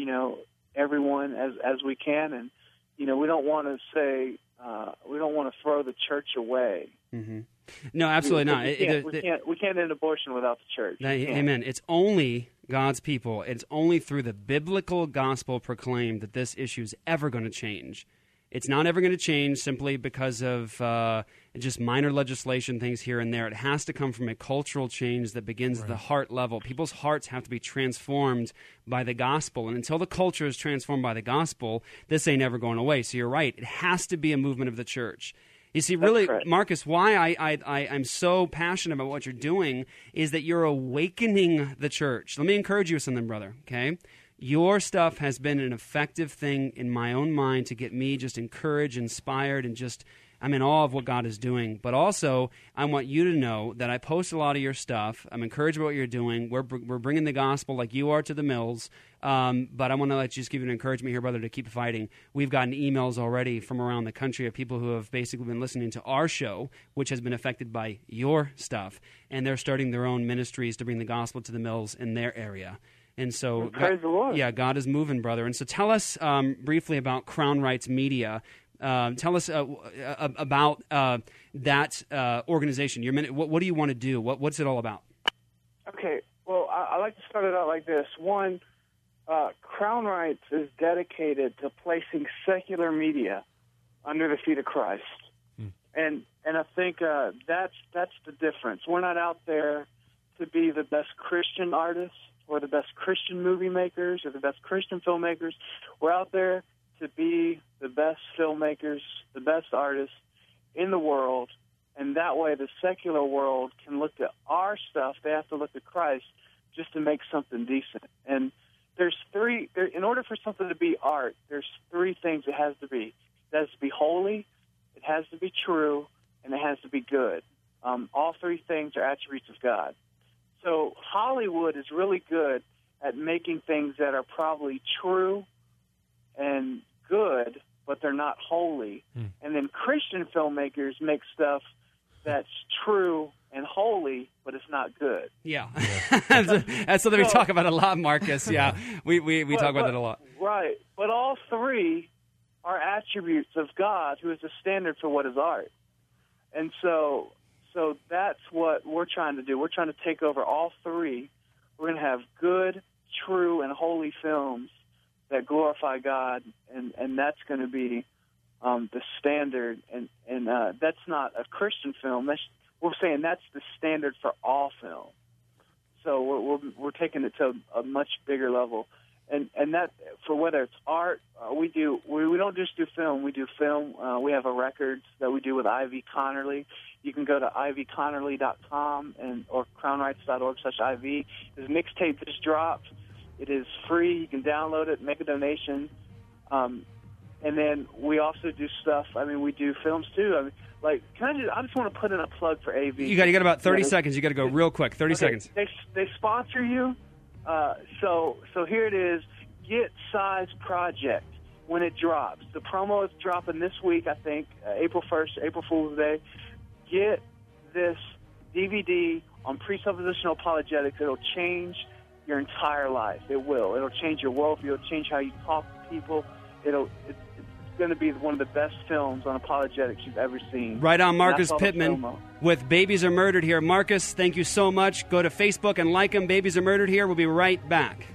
everyone as we can. And, we don't want to say, we don't want to throw the church away. Mm-hmm. No, absolutely not. We can't end abortion without the church. Amen. It's only God's people. It's only through the biblical gospel proclaimed that this issue is ever going to change. It's not ever going to change simply because of just minor legislation, things here and there. It has to come from a cultural change that begins at the heart level. People's hearts have to be transformed by the gospel. And until the culture is transformed by the gospel, this ain't ever going away. So you're right. It has to be a movement of the church. You see, really, Marcus, why I'm so passionate about what you're doing is that you're awakening the church. Let me encourage you with something, brother, okay? Your stuff has been an effective thing in my own mind to get me just encouraged, inspired, and just I'm in awe of what God is doing. But also, I want you to know that I post a lot of your stuff. I'm encouraged by what you're doing. We're bringing the gospel like you are to the mills. But I want to just give you an encouragement here, brother, to keep fighting. We've gotten emails already from around the country of people who have basically been listening to our show, which has been affected by your stuff, and they're starting their own ministries to bring the gospel to the mills in their area. And so, praise the Lord. Yeah, God is moving, brother. And so tell us briefly about Crown Rights Media. Tell us about that organization. What do you want to do? What's it all about? Okay, well, I like to start it out like this. One, Crown Rights is dedicated to placing secular media under the feet of Christ. And I think that's the difference. We're not out there to be the best Christian artists or the best Christian movie makers or the best Christian filmmakers. We're out there to be the best filmmakers, the best artists in the world, and that way the secular world can look at our stuff. They have to look at Christ just to make something decent. And in order for something to be art, there's three things it has to be. It has to be holy, it has to be true, and it has to be good. All three things are attributes of God. So Hollywood is really good at making things that are probably true and good, but they're not holy. And then Christian filmmakers make stuff that's true and holy, but it's not good. Yeah. That's something we talk about a lot, Marcus. Yeah, we talk about that a lot. Right. But all three are attributes of God, who is the standard for what is art. And so that's what we're trying to do. We're trying to take over all three. We're going to have good, true, and holy films that glorify God, and that's going to be the standard. And that's not a Christian film. We're saying that's the standard for all film. So we're taking it to a much bigger level. And that, for whether it's art, we don't just do film. We do film. We have a records that we do with Ivy Connerly. You can go to ivyconnerly.com or crownrights.org/IV. His mixtape just dropped. It is free. You can download it, make a donation. And then we also do stuff. I mean, we do films too. I just want to put in a plug for AV. You got about 30 seconds. You got to go real quick. 30 seconds. They sponsor you. So here it is. Get Size Project when it drops. The promo is dropping this week, I think, April 1st, April Fool's Day. Get this DVD on presuppositional apologetics. It'll change your entire life. It will. It'll change your worldview. It'll change how you talk to people. It's going to be one of the best films on apologetics you've ever seen. Right on, Marcus Pittman with Babies Are Murdered here. Marcus, thank you so much. Go to Facebook and like him. Babies Are Murdered here. We'll be right back.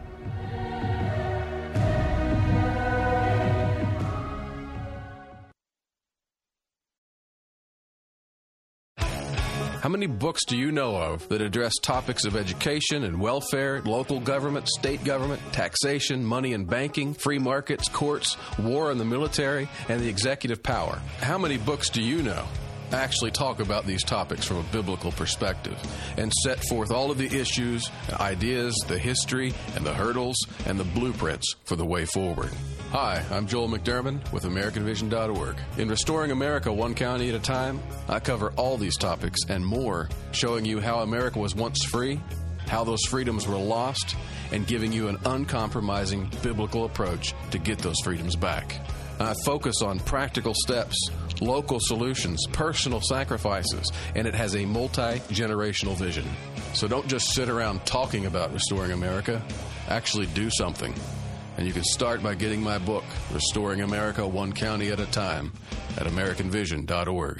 How many books do you know of that address topics of education and welfare, local government, state government, taxation, money and banking, free markets, courts, war and the military, and the executive power? How many books do you know? actually talk about these topics from a biblical perspective and set forth all of the issues, ideas, the history, and the hurdles, and the blueprints for the way forward. Hi, I'm Joel McDermott with AmericanVision.org. In Restoring America One County at a Time, I cover all these topics and more, showing you how America was once free, how those freedoms were lost, and giving you an uncompromising biblical approach to get those freedoms back. I focus on practical steps, local solutions, personal sacrifices, and it has a multi-generational vision. So don't just sit around talking about restoring America. Actually do something. And you can start by getting my book, Restoring America One County at a Time, at AmericanVision.org.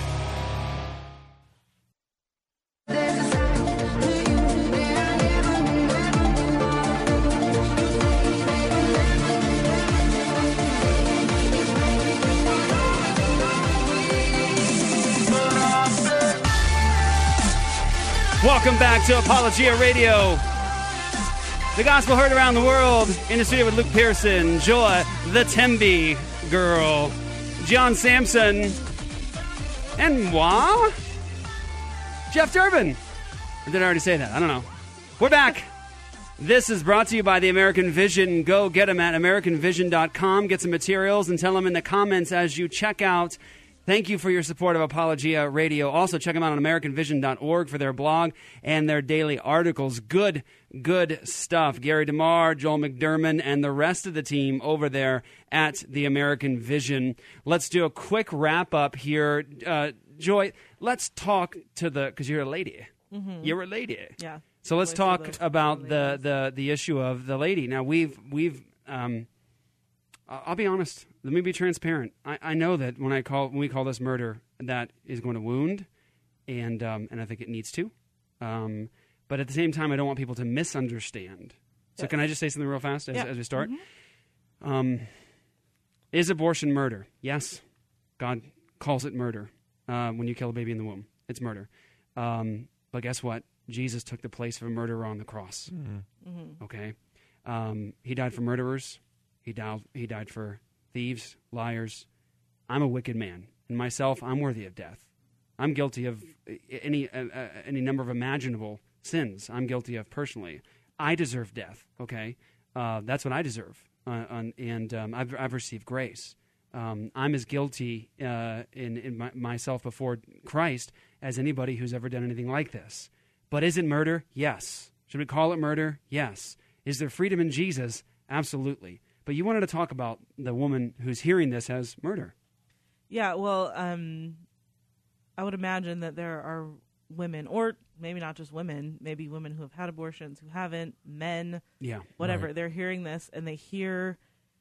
Welcome back to Apologia Radio. The gospel heard around the world. In the studio with Luke Pearson, Joy, the Tembe girl, John Sampson, and moi, Jeff Durbin. Or did I already say that? I don't know. We're back. This is brought to you by the American Vision. Go get them at AmericanVision.com. Get some materials and tell them in the comments as you check out. Thank you for your support of Apologia Radio. Also, check them out on AmericanVision.org for their blog and their daily articles. Good stuff. Gary DeMar, Joel McDermott, and the rest of the team over there at the American Vision. Let's do a quick wrap-up here. Joy, let's talk to because you're a lady. Mm-hmm. You're a lady. Yeah. So let's talk about the issue of the lady. Now, we've I'll be honest. Let me be transparent. I know that when we call this murder, that is going to wound, and I think it needs to. But at the same time, I don't want people to misunderstand. So can I just say something real fast as we start? Mm-hmm. Is abortion murder? Yes. God calls it murder. When you kill a baby in the womb, it's murder. But guess what? Jesus took the place of a murderer on the cross. Mm-hmm. Mm-hmm. Okay? He died for murderers. He died for thieves, liars. I'm a wicked man. And myself, I'm worthy of death. I'm guilty of any number of imaginable sins I'm guilty of personally. I deserve death, okay? That's what I deserve. I've received grace. I'm as guilty in myself before Christ as anybody who's ever done anything like this. But is it murder? Yes. Should we call it murder? Yes. Is there freedom in Jesus? Absolutely. But you wanted to talk about the woman who's hearing this as murder. Yeah, well, I would imagine that there are women, or maybe not just women, maybe women who have had abortions, who haven't, men, whatever. Right. They're hearing this, and they hear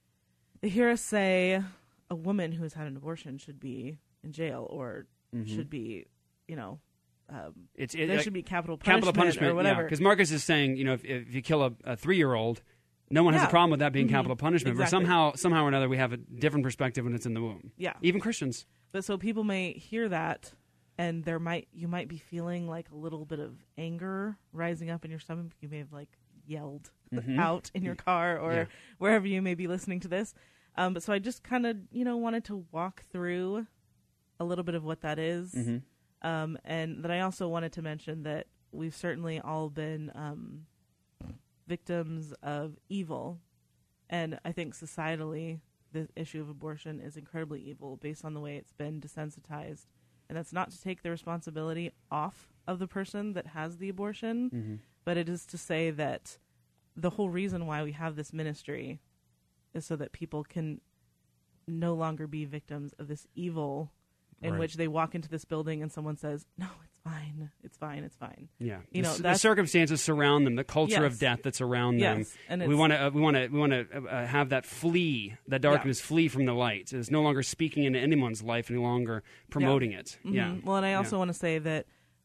us say a woman who has had an abortion should be in jail or should be, there should be capital punishment or whatever. Because Marcus is saying, if you kill a 3-year-old, no one has a problem with that being capital punishment. Exactly. But somehow or another, we have a different perspective when it's in the womb. Yeah, even Christians. But so people may hear that, and you might be feeling like a little bit of anger rising up in your stomach. You may have yelled out in your car or wherever you may be listening to this. But so I just kind of wanted to walk through a little bit of what that is, and that I also wanted to mention that we've certainly all been victims of evil, and I think societally the issue of abortion is incredibly evil based on the way it's been desensitized, and that's not to take the responsibility off of the person that has the abortion, but it is to say that the whole reason why we have this ministry is so that people can no longer be victims of this evil in which they walk into this building and someone says, no, it's fine. Yeah, the circumstances surround them, the culture of death that's around them. And we want to have that darkness flee from the light. It's no longer speaking into anyone's life, any longer promoting it. Mm-hmm. Yeah. Well, and I also want to say that,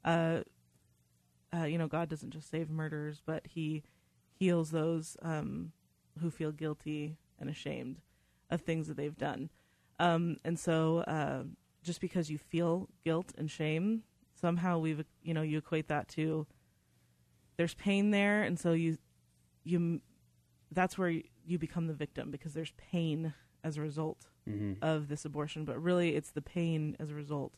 God doesn't just save murderers, but He heals those who feel guilty and ashamed of things that they've done. And so, just because you feel guilt and shame, somehow you equate that to there's pain there, and so you that's where you become the victim because there's pain as a result of this abortion. But really, it's the pain as a result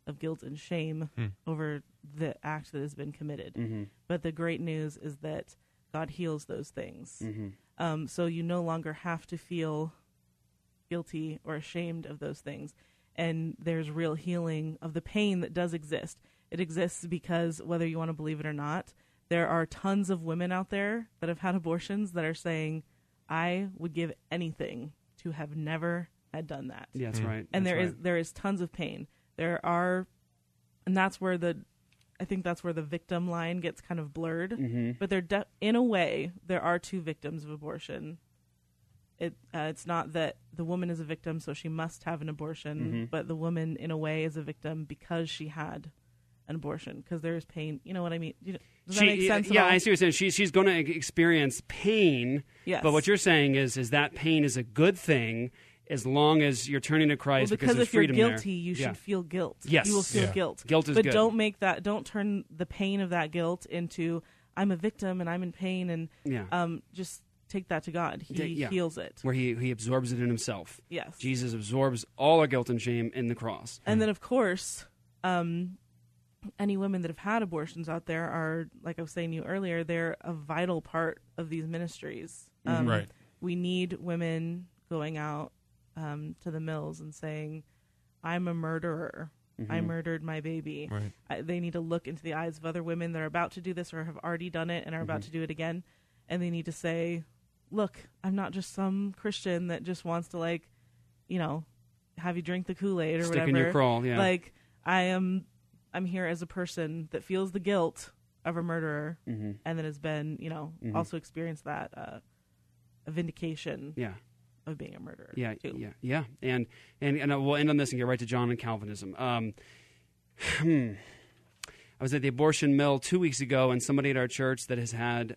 of guilt and shame over the act that has been committed. But the great news is that God heals those things. So you no longer have to feel guilty or ashamed of those things. And there's real healing of the pain that does exist. It exists because, whether you want to believe it or not, there are tons of women out there that have had abortions that are saying, I would give anything to have never had done that. Yeah, that's right. And that's there is tons of pain. There are, and that's where I think that's where the victim line gets kind of blurred. But in a way, there are two victims of abortion. It's not that the woman is a victim, so she must have an abortion, but the woman, in a way, is a victim because she had an abortion, because there is pain. You know what I mean? Does that make sense? Yeah, I see what you're saying. She's going to experience pain, yes. But what you're saying is that pain is a good thing as long as you're turning to Christ, because there's freedom there. Because if you're guilty, you should feel guilt. Yes. You will feel guilt. Guilt is but good. But don't turn the pain of that guilt into, I'm a victim and I'm in pain, and just take that to God. He heals it. Where he absorbs it in himself. Yes. Jesus absorbs all our guilt and shame in the cross. And then, of course, any women that have had abortions out there are, like I was saying to you earlier, they're a vital part of these ministries. Right. We need women going out to the mills and saying, I'm a murderer. I murdered my baby. Right. They need to look into the eyes of other women that are about to do this or have already done it and are about to do it again. And they need to say, look, I'm not just some Christian that just wants to, have you drink the Kool-Aid or Stick whatever. in your crawl, yeah. I'm here as a person that feels the guilt of a murderer and that has been, also experienced that a vindication of being a murderer. Yeah, too. yeah. And we'll end on this and get right to John and Calvinism. I was at the abortion mill 2 weeks ago, and somebody at our church that has had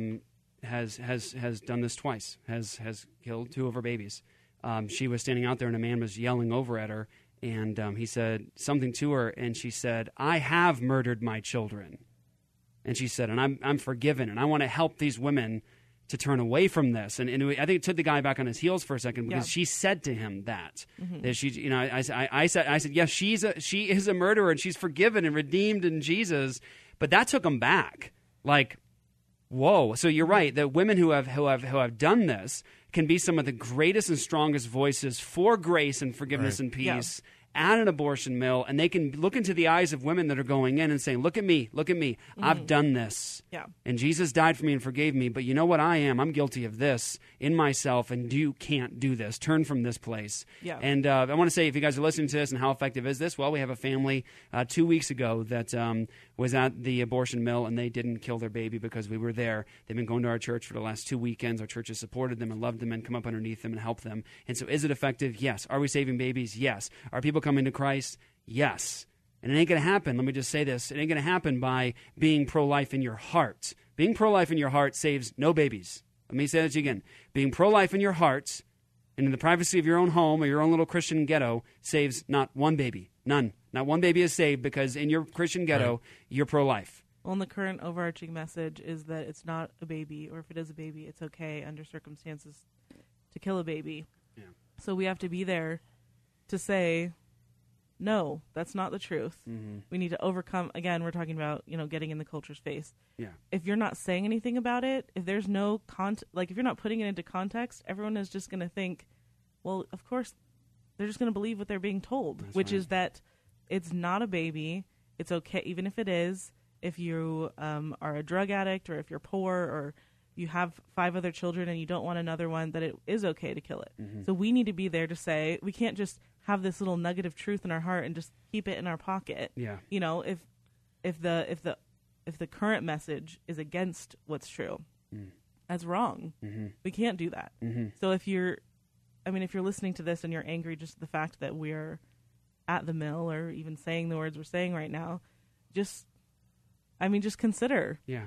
has done this twice, has killed two of her babies. She was standing out there, and a man was yelling over at her. And he said something to her, and she said, I have murdered my children. And she said, and I'm forgiven, and I want to help these women to turn away from this. And I think it took the guy back on his heels for a second, because she said to him that she, I said, yes, she is a murderer, and she's forgiven and redeemed in Jesus. But that took him back. Like, whoa. So you're right, that women who have done this can be some of the greatest and strongest voices for grace and forgiveness and peace at an abortion mill, and they can look into the eyes of women that are going in and saying, look at me, I've done this. Yeah. And Jesus died for me and forgave me, but you know what I am? I'm guilty of this in myself, and you can't do this. Turn from this place. Yeah. And I want to say, if you guys are listening to this and how effective is this, well, we have a family 2 weeks ago that was at the abortion mill, and they didn't kill their baby because we were there. They've been going to our church for the last 2 weekends. Our church has supported them and loved them and come up underneath them and helped them. And so is it effective? Yes. Are we saving babies? Yes. Are people coming to Christ? Yes. And it ain't going to happen. Let me just say this. It ain't going to happen by being pro-life in your heart. Being pro-life in your heart saves no babies. Let me say that again. Being pro-life in your heart and in the privacy of your own home or your own little Christian ghetto saves not one baby. None. Not one baby is saved because in your Christian ghetto, you're pro-life. Well, and the current overarching message is that it's not a baby, or if it is a baby, it's okay under circumstances to kill a baby. Yeah. So we have to be there to say, no, that's not the truth. We need to overcome, again, we're talking about, getting in the culture's face. Yeah. If you're not saying anything about it, if there's no if you're not putting it into context, everyone is just going to think, well, of course, they're just going to believe what they're being told, That's which right. is that it's not a baby. It's okay, even if it is, if you are a drug addict, or if you're poor, or you have 5 other children and you don't want another one, that it is okay to kill it. So we need to be there to say, we can't just have this little nugget of truth in our heart and just keep it in our pocket. Yeah. If the current message is against what's true, that's wrong. We can't do that. So if you're listening to this and you're angry just at the fact that we're at the mill, or even saying the words we're saying right now, just consider. Yeah.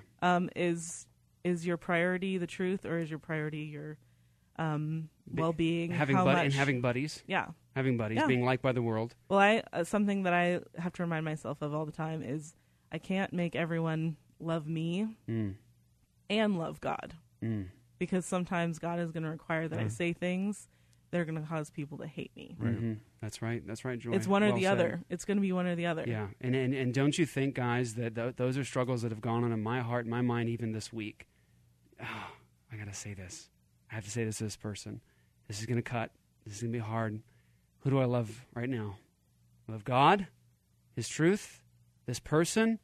Is your priority the truth, or is your priority your well-being? Having buddies. Yeah. Having buddies, Yeah. being liked by the world. Well, something that I have to remind myself of all the time is I can't make everyone love me and love God. Because sometimes God is going to require that I say things they're going to cause people to hate me. Mm-hmm. That's right, Joy. It's one or well the said. other. It's going to be one or the other. Yeah, and don't you think, guys, that those are struggles that have gone on in my heart and my mind even this week? Oh, I got to say this. I have to say this to this person. This is going to cut. This is going to be hard. Who do I love right now? I love God, His truth, this person,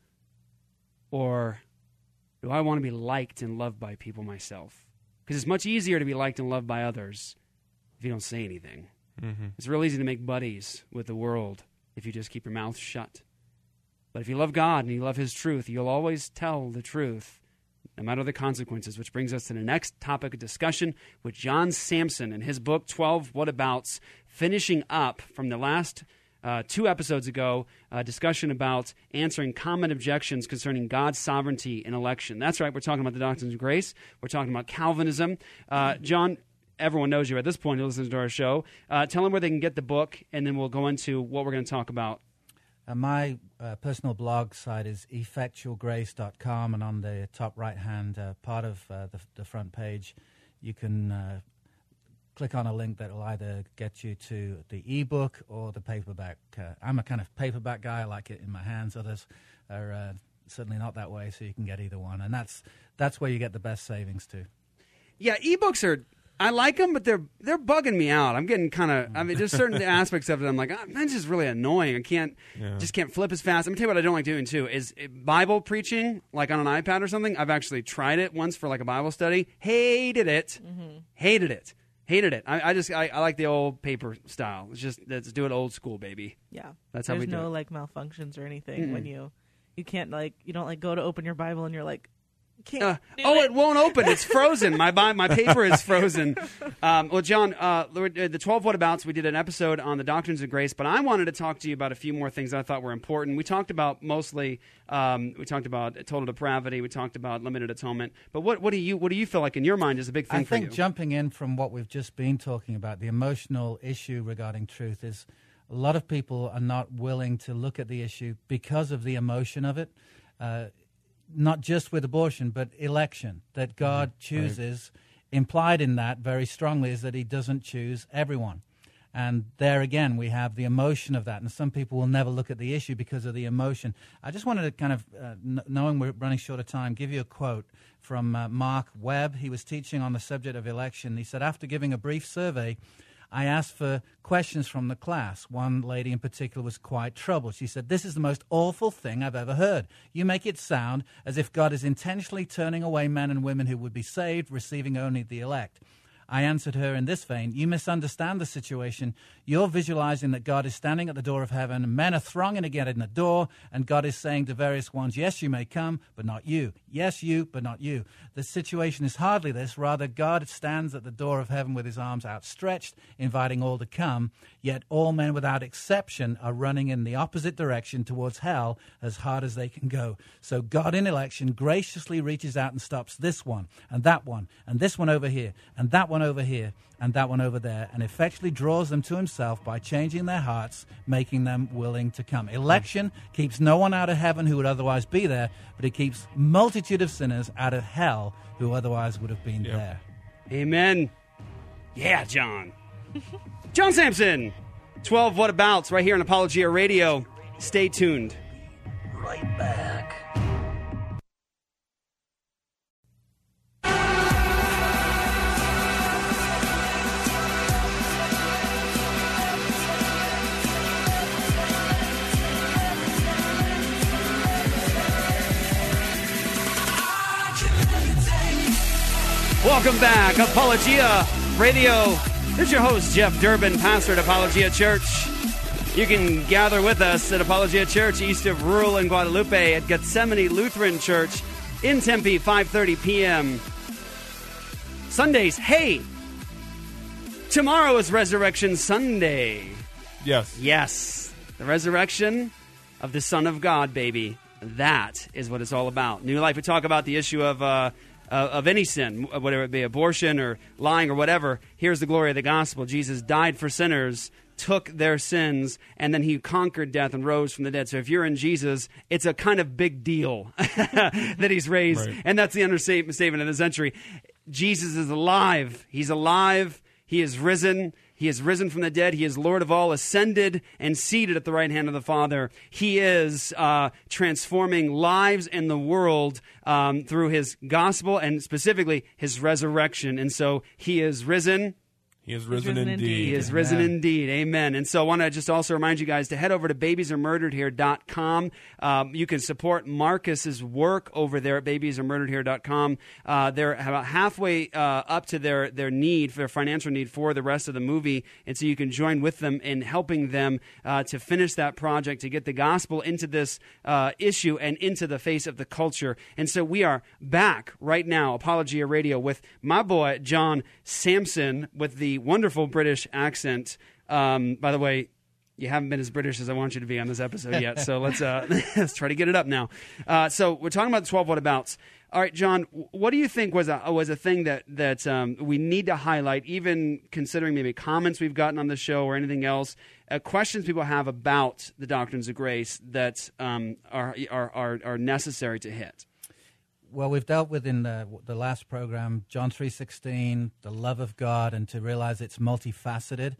or do I want to be liked and loved by people myself? Because it's much easier to be liked and loved by others if you don't say anything. Mm-hmm. It's real easy to make buddies with the world if you just keep your mouth shut. But if you love God and you love His truth, you'll always tell the truth, no matter the consequences, which brings us to the next topic of discussion with John Samson in his book, 12 Whatabouts, finishing up from the last 2 episodes ago, a discussion about answering common objections concerning God's sovereignty in election. That's right, we're talking about the doctrines of grace. We're talking about Calvinism. John, everyone knows you at this point who listens to our show. Tell them where they can get the book, and then we'll go into what we're going to talk about. My personal blog site is effectualgrace.com, and on the top right-hand part of the front page, you can click on a link that will either get you to the ebook or the paperback. I'm a kind of paperback guy. I like it in my hands. Others are certainly not that way, so you can get either one. And that's where you get the best savings too. Yeah, ebooks are... I like them, but they're bugging me out. I'm getting kind of... I mean, there's certain aspects of it I'm like, that's just really annoying. I just can't flip as fast. I'm going to tell you what I don't like doing, too, is Bible preaching, like on an iPad or something. I've actually tried it once for like a Bible study. Hated it. Mm-hmm. Hated it. I like the old paper style. Let's do it old school, baby. Yeah. That's how we do it. There's no like malfunctions or anything when you can't like, you don't like go to open your Bible and you're like, it won't open. It's frozen. My paper is frozen. Well, John, the 12 Whatabouts, we did an episode on the doctrines of grace, but I wanted to talk to you about a few more things I thought were important. We talked about mostly, we talked about total depravity. We talked about limited atonement. But what do you feel like in your mind is a big thing for you? I think jumping in from what we've just been talking about, the emotional issue regarding truth is a lot of people are not willing to look at the issue because of the emotion of it. Not just with abortion, but election, that God chooses. Right. Implied in that very strongly is that He doesn't choose everyone. And there again, we have the emotion of that. And some people will never look at the issue because of the emotion. I just wanted to kind of, knowing we're running short of time, give you a quote from Mark Webb. He was teaching on the subject of election. He said, after giving a brief survey, I asked for questions from the class. One lady in particular was quite troubled. She said, "This is the most awful thing I've ever heard. You make it sound as if God is intentionally turning away men and women who would be saved, receiving only the elect." I answered her in this vein, "You misunderstand the situation. You're visualizing that God is standing at the door of heaven, men are thronging to get in the door, and God is saying to various ones, 'Yes, you may come, but not you. Yes, you, but not you.' The situation is hardly this. Rather, God stands at the door of heaven with His arms outstretched, inviting all to come, yet all men without exception are running in the opposite direction towards hell as hard as they can go. So God in election graciously reaches out and stops this one, and this one over here, and that one over here, and that one over there, and effectually draws them to Himself by changing their hearts, making them willing to come." Election keeps no one out of heaven who would otherwise be there, but it keeps multitude of sinners out of hell who otherwise would have been there. Amen. Yeah, John. John Samson, 12 Whatabouts, right here on Apologia Radio. Stay tuned. Right back. Welcome back, Apologia Radio. This is your host, Jeff Durbin, pastor at Apologia Church. You can gather with us at Apologia Church east of rural in Guadalupe at Gethsemane Lutheran Church in Tempe, 5:30 p.m. Sundays. Hey, tomorrow is Resurrection Sunday. Yes. The resurrection of the Son of God, baby. That is what it's all about. New Life, we talk about the issue of any sin, whether it be abortion or lying or whatever. Here's the glory of the gospel. Jesus died for sinners, took their sins, and then He conquered death and rose from the dead. So if you're in Jesus, it's a kind of big deal that He's raised. Right. And that's the understatement of the century. Jesus is alive. He's alive. He is risen. He is risen from the dead. He is Lord of all, ascended and seated at the right hand of the Father. He is transforming lives in the world through his gospel and specifically his resurrection. And so he is risen. He is risen indeed. He is risen indeed. Amen. And so I want to just also remind you guys to head over to babiesaremurderedhere.com. You can support Marcus's work over there at babiesaremurderedhere.com. They're about halfway up to their need, their financial need for the rest of the movie. And so you can join with them in helping them to finish that project, to get the gospel into this issue and into the face of the culture. And so we are back right now, Apologia Radio, with my boy, John Samson, with the wonderful British accent. By the way, you haven't been as British as I want you to be on this episode yet, so let's try to get it up now. So we're talking about the 12 whatabouts. All right, John, what do you think was a thing that we need to highlight, even considering maybe comments we've gotten on the show or anything else, questions people have about the doctrines of grace that are necessary to hit? Well, we've dealt with in the last program, John 3:16, the love of God, and to realize it's multifaceted.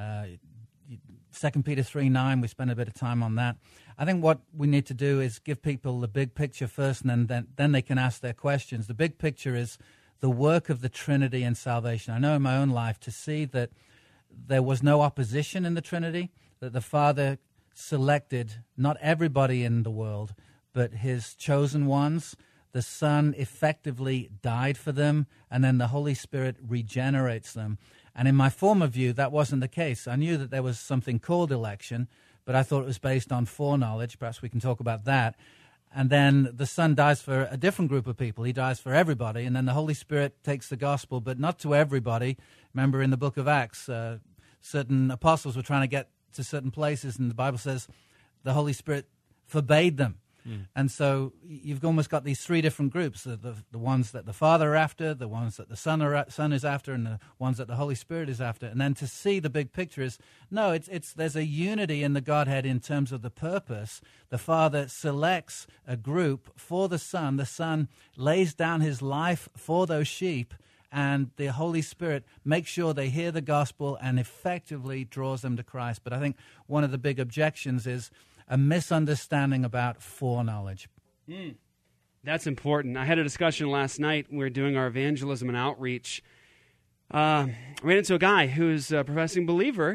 2 Peter 3:9, we spent a bit of time on that. I think what we need to do is give people the big picture first, and then they can ask their questions. The big picture is the work of the Trinity in salvation. I know in my own life to see that there was no opposition in the Trinity, that the Father selected not everybody in the world, but his chosen ones. The Son effectively died for them, and then the Holy Spirit regenerates them. And in my former view, that wasn't the case. I knew that there was something called election, but I thought it was based on foreknowledge. Perhaps we can talk about that. And then the Son dies for a different group of people. He dies for everybody, and then the Holy Spirit takes the gospel, but not to everybody. Remember in the book of Acts, certain apostles were trying to get to certain places, and the Bible says the Holy Spirit forbade them. And so you've almost got these three different groups, the ones that the Father are after, the ones that the Son is after, and the ones that the Holy Spirit is after. And then to see the big picture is, no, there's a unity in the Godhead in terms of the purpose. The Father selects a group for the Son. The Son lays down his life for those sheep, and the Holy Spirit makes sure they hear the gospel and effectively draws them to Christ. But I think one of the big objections is a misunderstanding about foreknowledge. That's important. I had a discussion last night. We were doing our evangelism and outreach. Ran into a guy who's a professing believer.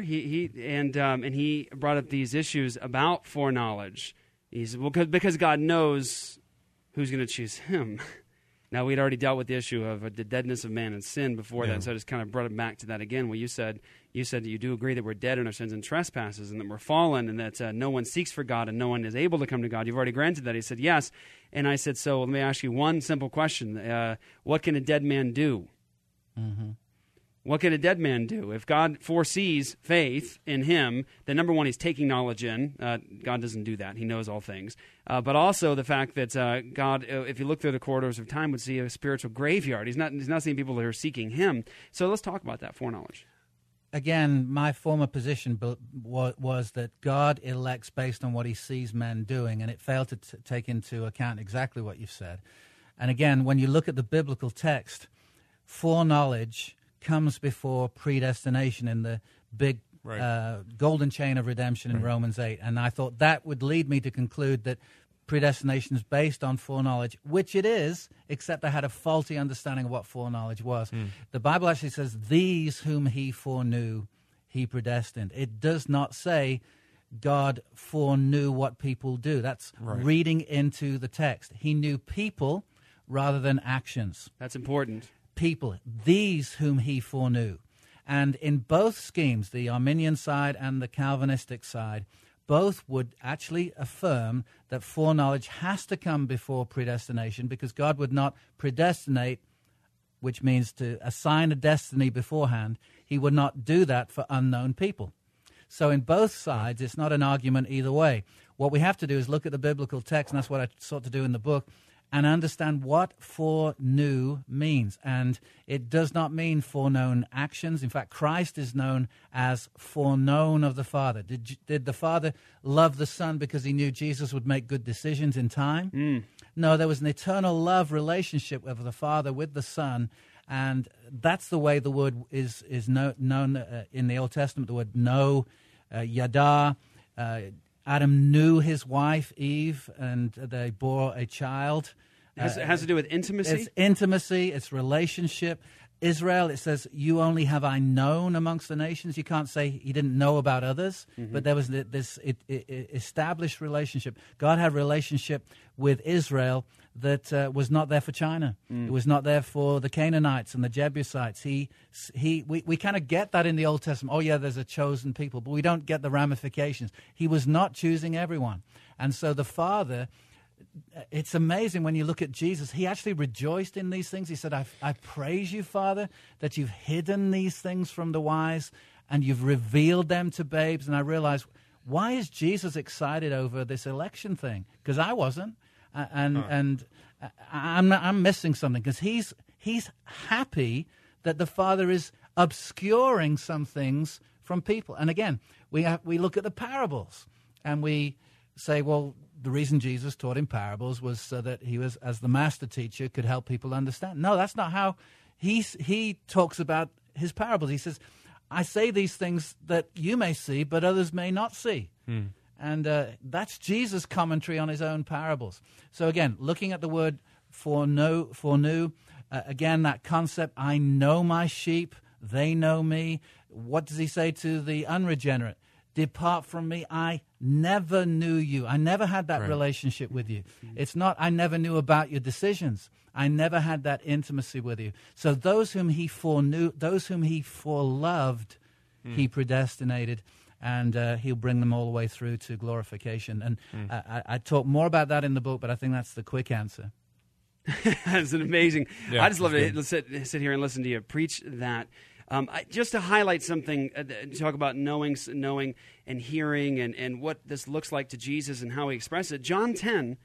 He brought up these issues about foreknowledge. He said, well, because God knows who's going to choose him. Now, we'd already dealt with the issue of the deadness of man and sin before that, so I just kind of brought it back to that again, where you said that you do agree that we're dead in our sins and trespasses and that we're fallen and that no one seeks for God and no one is able to come to God. You've already granted that. He said, yes. And I said, so let me ask you one simple question. What can a dead man do? Mm-hmm. What can a dead man do? If God foresees faith in him, then number one, he's taking knowledge in. God doesn't do that. He knows all things. But also the fact that God, if you look through the corridors of time, would see a spiritual graveyard. He's not seeing people that are seeking him. So let's talk about that foreknowledge. Again, my former position was that God elects based on what he sees men doing, and it failed to take into account exactly what you've said. And again, when you look at the biblical text, foreknowledge comes before predestination in the big golden chain of redemption in Romans 8. And I thought that would lead me to conclude that predestination is based on foreknowledge, which it is, except I had a faulty understanding of what foreknowledge was. The Bible actually says, these whom he foreknew, he predestined. It does not say God foreknew what people do. That's reading into the text. He knew people rather than actions. That's important. People, these whom he foreknew. And in both schemes, the Arminian side and the Calvinistic side, both would actually affirm that foreknowledge has to come before predestination, because God would not predestinate, which means to assign a destiny beforehand. He would not do that for unknown people. So in both sides, it's not an argument either way. What we have to do is look at the biblical text, and that's what I sought to do in the book, and understand what foreknew means. And it does not mean foreknown actions. In fact, Christ is known as foreknown of the Father. Did the Father love the Son because he knew Jesus would make good decisions in time? No, there was an eternal love relationship of the Father with the Son, And that's the way the word is known in the Old Testament, the word know, yada. Adam knew his wife, Eve, and they bore a child. It has to do with intimacy? It's intimacy, it's relationship. Israel, it says, you only have I known amongst the nations. You can't say he didn't know about others, but there was this established relationship. God had a relationship with Israel that was not there for China. It was not there for the Canaanites and the Jebusites. We kind of get that in the Old Testament. Oh, yeah, there's a chosen people, but we don't get the ramifications. He was not choosing everyone. And so the Father... It's amazing when you look at Jesus. He actually rejoiced in these things. He said, I praise you, Father, that you've hidden these things from the wise and you've revealed them to babes. And I realized, why is Jesus excited over this election thing? Because I wasn't. And I'm missing something, because he's happy that the Father is obscuring some things from people. And again, we look at the parables and we say, well, the reason Jesus taught in parables was so that he was, as the master teacher, could help people understand. No, that's not how he talks about his parables. He says, I say these things that you may see, but others may not see. And that's Jesus' commentary on his own parables. So again, looking at the word foreknew, again, that concept, I know my sheep, they know me. What does he say to the unregenerate? Depart from me, I never knew you. I never had that relationship with you. It's not, I never knew about your decisions. I never had that intimacy with you. So those whom he foreknew, those whom he foreloved, he predestinated, and he'll bring them all the way through to glorification. And I talk more about that in the book, but I think that's the quick answer. That's an amazing. I just love to sit here and listen to you preach that. Just to highlight something, talk about knowing and hearing and what this looks like to Jesus and how he expressed it. John 10,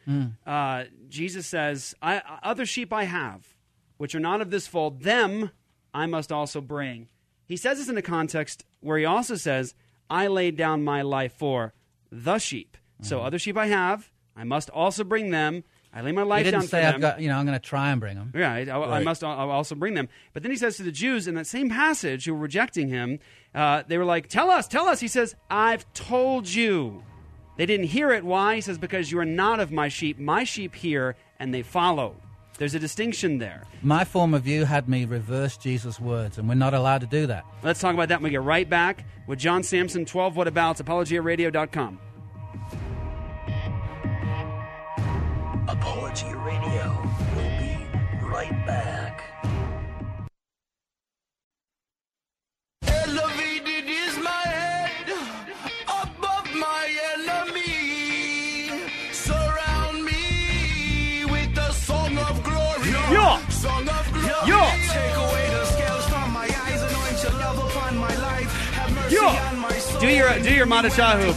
Jesus says, other sheep I have, which are not of this fold, them I must also bring. He says this in a context where he also says, I laid down my life for the sheep. So other sheep I have, I must also bring them. I lay my life down for them. He didn't say, I'm going to try and bring them. Yeah, I'll also bring them. But then he says to the Jews in that same passage who were rejecting him, they were like, tell us. He says, I've told you. They didn't hear it. Why? He says, because you are not of my sheep hear, and they follow. There's a distinction there. My former view had me reverse Jesus' words, and we're not allowed to do that. Let's talk about that when we get right back with John Samson, 12 What Abouts, ApologiaRadio.com. Apologia Radio. We'll be right back. Elevated is my head above my enemy. Surround me with the song of glory. Song of glory. Take away the scales from my eyes, anoint your love upon my life. Have mercy on my soul. Do your Madashahu.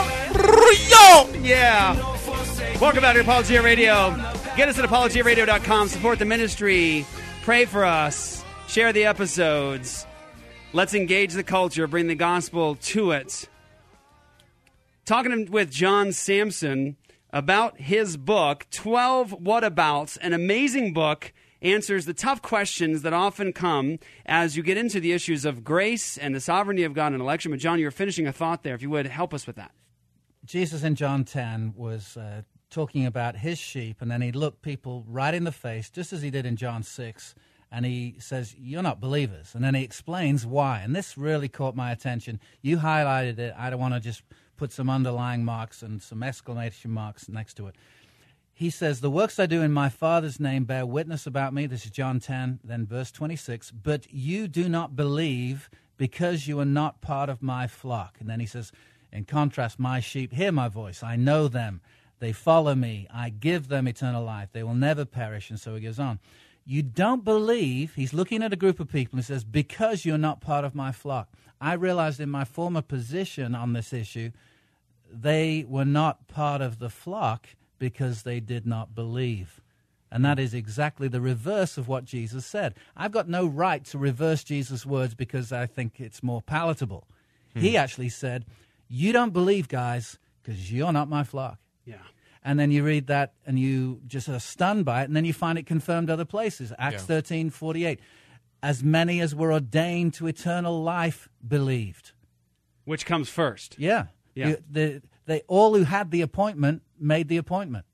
Yeah. Welcome back to Apologia Radio. Get us at ApologiaRadio.com. Support the ministry. Pray for us. Share the episodes. Let's engage the culture. Bring the gospel to it. Talking with John Samson about his book, 12 Whatabouts, an amazing book, answers the tough questions that often come as you get into the issues of grace and the sovereignty of God and election. But John, you're finishing a thought there. If you would, help us with that. Jesus in John 10 was talking about his sheep, and then he looked people right in the face, just as he did in John 6, and he says, you're not believers. And then he explains why, and this really caught my attention. You highlighted it. I don't want to just put some underlying marks and some exclamation marks next to it. He says, the works I do in my Father's name bear witness about me. This is John 10, then verse 26. But you do not believe because you are not part of my flock. And then he says, in contrast, my sheep hear my voice. I know them. They follow me. I give them eternal life. They will never perish. And so he goes on. You don't believe. He's looking at a group of people. He says, because you're not part of my flock. I realized in my former position on this issue, they were not part of the flock because they did not believe. And that is exactly the reverse of what Jesus said. I've got no right to reverse Jesus' words because I think it's more palatable. He actually said, you don't believe, guys, because you're not my flock. Yeah. And then you read that and you just are stunned by it, and then you find it confirmed other places. Acts 13:48. as many as were ordained to eternal life believed. Which comes first? Yeah. Yeah. They all who had the appointment made the appointment.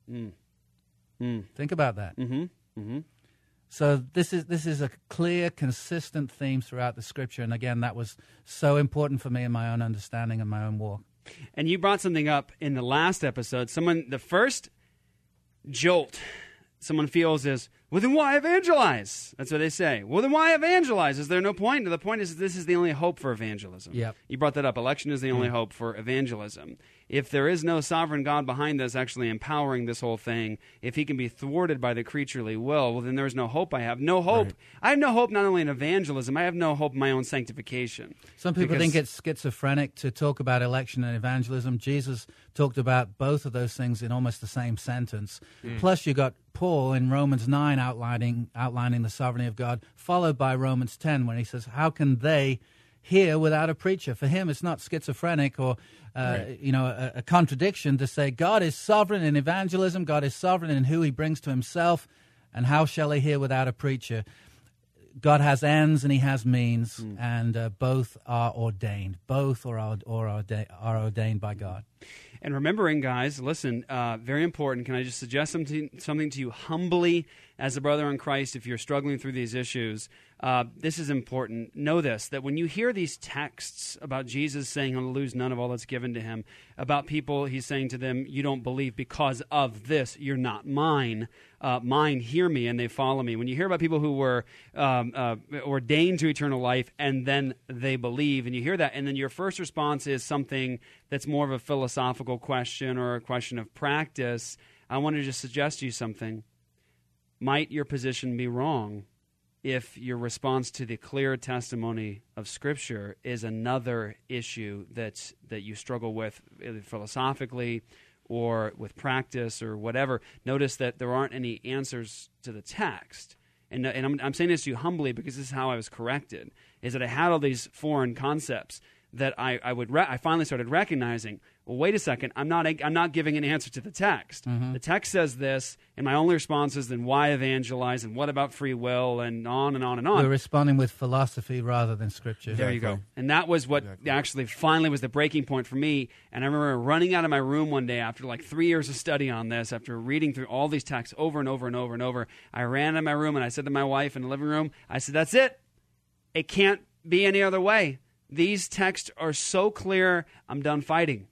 Think about that. So this is a clear, consistent theme throughout the Scripture, and again, that was so important for me in my own understanding and my own walk. And you brought something up in the last episode. The first jolt someone feels is, well, then why evangelize? That's what they say. Well, then why evangelize? Is there no point? The point is this is the only hope for evangelism. Yep. You brought that up. Election is the only hope for evangelism. If there is no sovereign God behind this actually empowering this whole thing, if he can be thwarted by the creaturely will, well, then there's no hope I have. No hope. Right. I have no hope not only in evangelism, I have no hope in my own sanctification. Some people think it's schizophrenic to talk about election and evangelism. Jesus talked about both of those things in almost the same sentence. Plus, you got Paul in Romans 9 outlining the sovereignty of God, followed by Romans 10 when he says, how can they hear without a preacher? For him, it's not schizophrenic or a contradiction to say God is sovereign in evangelism, God is sovereign in who he brings to himself, and how shall they hear without a preacher? God has ends and he has means, and both are ordained. Both are ordained by God. And remembering, guys, listen, very important. Can I just suggest something to you humbly as a brother in Christ if you're struggling through these issues? This is important. Know this, that when you hear these texts about Jesus saying he'll lose none of all that's given to him, about people, he's saying to them, you don't believe because of this, you're not mine. Mine hear me and they follow me. When you hear about people who were ordained to eternal life and then they believe, and you hear that, and then your first response is something that's more of a philosophical question or a question of practice, I want to just suggest to you something. Might your position be wrong if your response to the clear testimony of Scripture is another issue that you struggle with either philosophically or with practice or whatever? Notice that there aren't any answers to the text. And I'm saying this to you humbly because this is how I was corrected, is that I had all these foreign concepts that I finally started recognizing, well, wait a second, I'm not giving an answer to the text. The text says this, and my only response is then why evangelize, and what about free will, and on and on and on. We're responding with philosophy rather than Scripture. There you go. And that was what actually finally was the breaking point for me. And I remember running out of my room one day after like 3 years of study on this, after reading through all these texts over and over and over and over. I ran out of my room and I said to my wife in the living room, I said, that's it. It can't be any other way. These texts are so clear, I'm done fighting.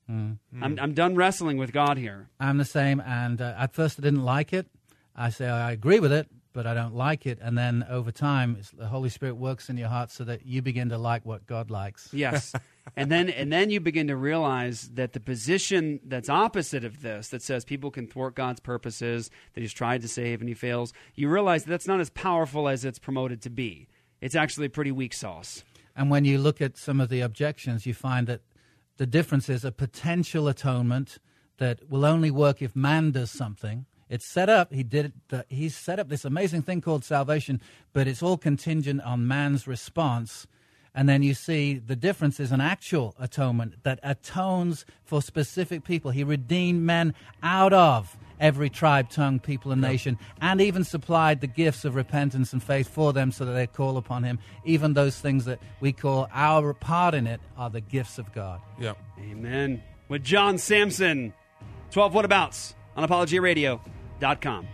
I'm done wrestling with God here. I'm the same, and at first I didn't like it. I say I agree with it, but I don't like it. And then over time, the Holy Spirit works in your heart so that you begin to like what God likes. Yes. and then you begin to realize that the position that's opposite of this, that says people can thwart God's purposes, that he's tried to save and he fails, you realize that's not as powerful as it's promoted to be. It's actually pretty weak sauce. And when you look at some of the objections, you find that the difference is a potential atonement that will only work if man does something. It's set up. He's set up this amazing thing called salvation, but it's all contingent on man's response. And then you see the difference is an actual atonement that atones for specific people. He redeemed men out of every tribe, tongue, people, and nation, and even supplied the gifts of repentance and faith for them so that they call upon him. Even those things that we call our part in it are the gifts of God. Yep. Amen. With John Samson, 12 Whatabouts on ApologiaRadio.com.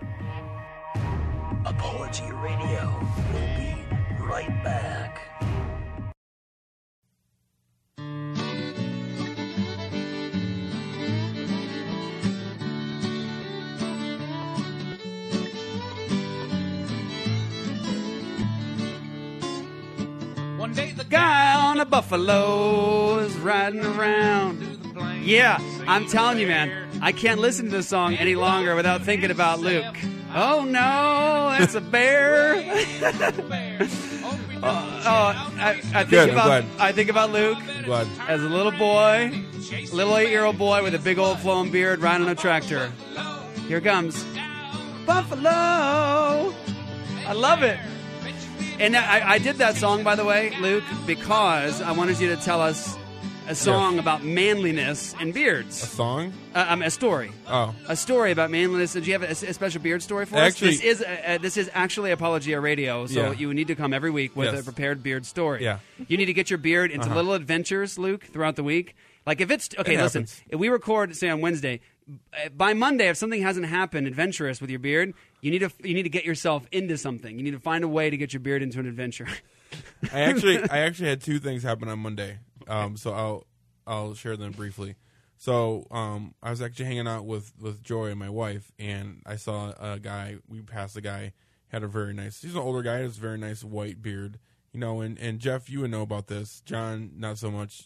Apologia Radio will be right back. One day the guy on a buffalo is riding around. Yeah, I'm telling you, man, I can't listen to this song any longer without thinking about Luke. Oh no, it's a bear. I think about Luke as a little boy, little 8-year-old boy with a big old flowing beard riding on a tractor. Here it comes. Buffalo. I love it. And I did that song, by the way, Luke, because I wanted you to tell us a song about manliness and beards. A song? A story. Oh. A story about manliness. Did you have a special beard story for us? This is actually Apologia Radio, so you need to come every week with a prepared beard story. Yeah. You need to get your beard into little adventures, Luke, throughout the week. Like if it's listen, if we record say on Wednesday, by Monday if something hasn't happened adventurous with your beard, you need to get yourself into something. You need to find a way to get your beard into an adventure. I actually had two things happen on Monday. So I'll share them briefly. So I was actually hanging out with Joy and my wife, and I saw a guy. We passed a guy, had a very nice. He's an older guy, has a very nice white beard. And Jeff, you would know about this. John, not so much.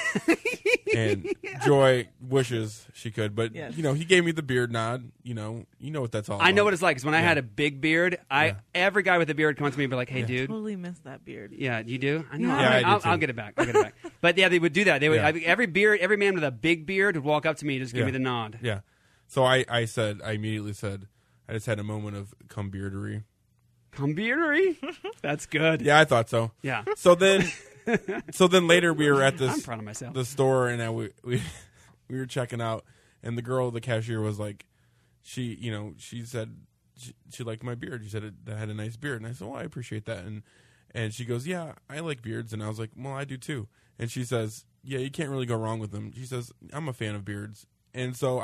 And Joy wishes she could, but he gave me the beard nod. You know what that's all about. I know what it's like. Because when I had a big beard, every guy with a beard comes to me and be like, "Hey, dude, I totally miss that beard." Yeah, you do. I know. Yeah. I'll get it back. But yeah, they would do that. They would every man with a big beard would walk up to me and just give me the nod. Yeah. So I immediately said, I just had a moment of cum beardery. Cum beardery? That's good. Yeah, I thought so. Yeah. So then later we were at I'm proud of myself. the store, and we were checking out, and the cashier was like, she said she liked my beard. She said I had a nice beard, and I said, well, I appreciate that, and she goes, yeah, I like beards, and I was like, well, I do too, and she says, yeah, you can't really go wrong with them. She says, I'm a fan of beards, and so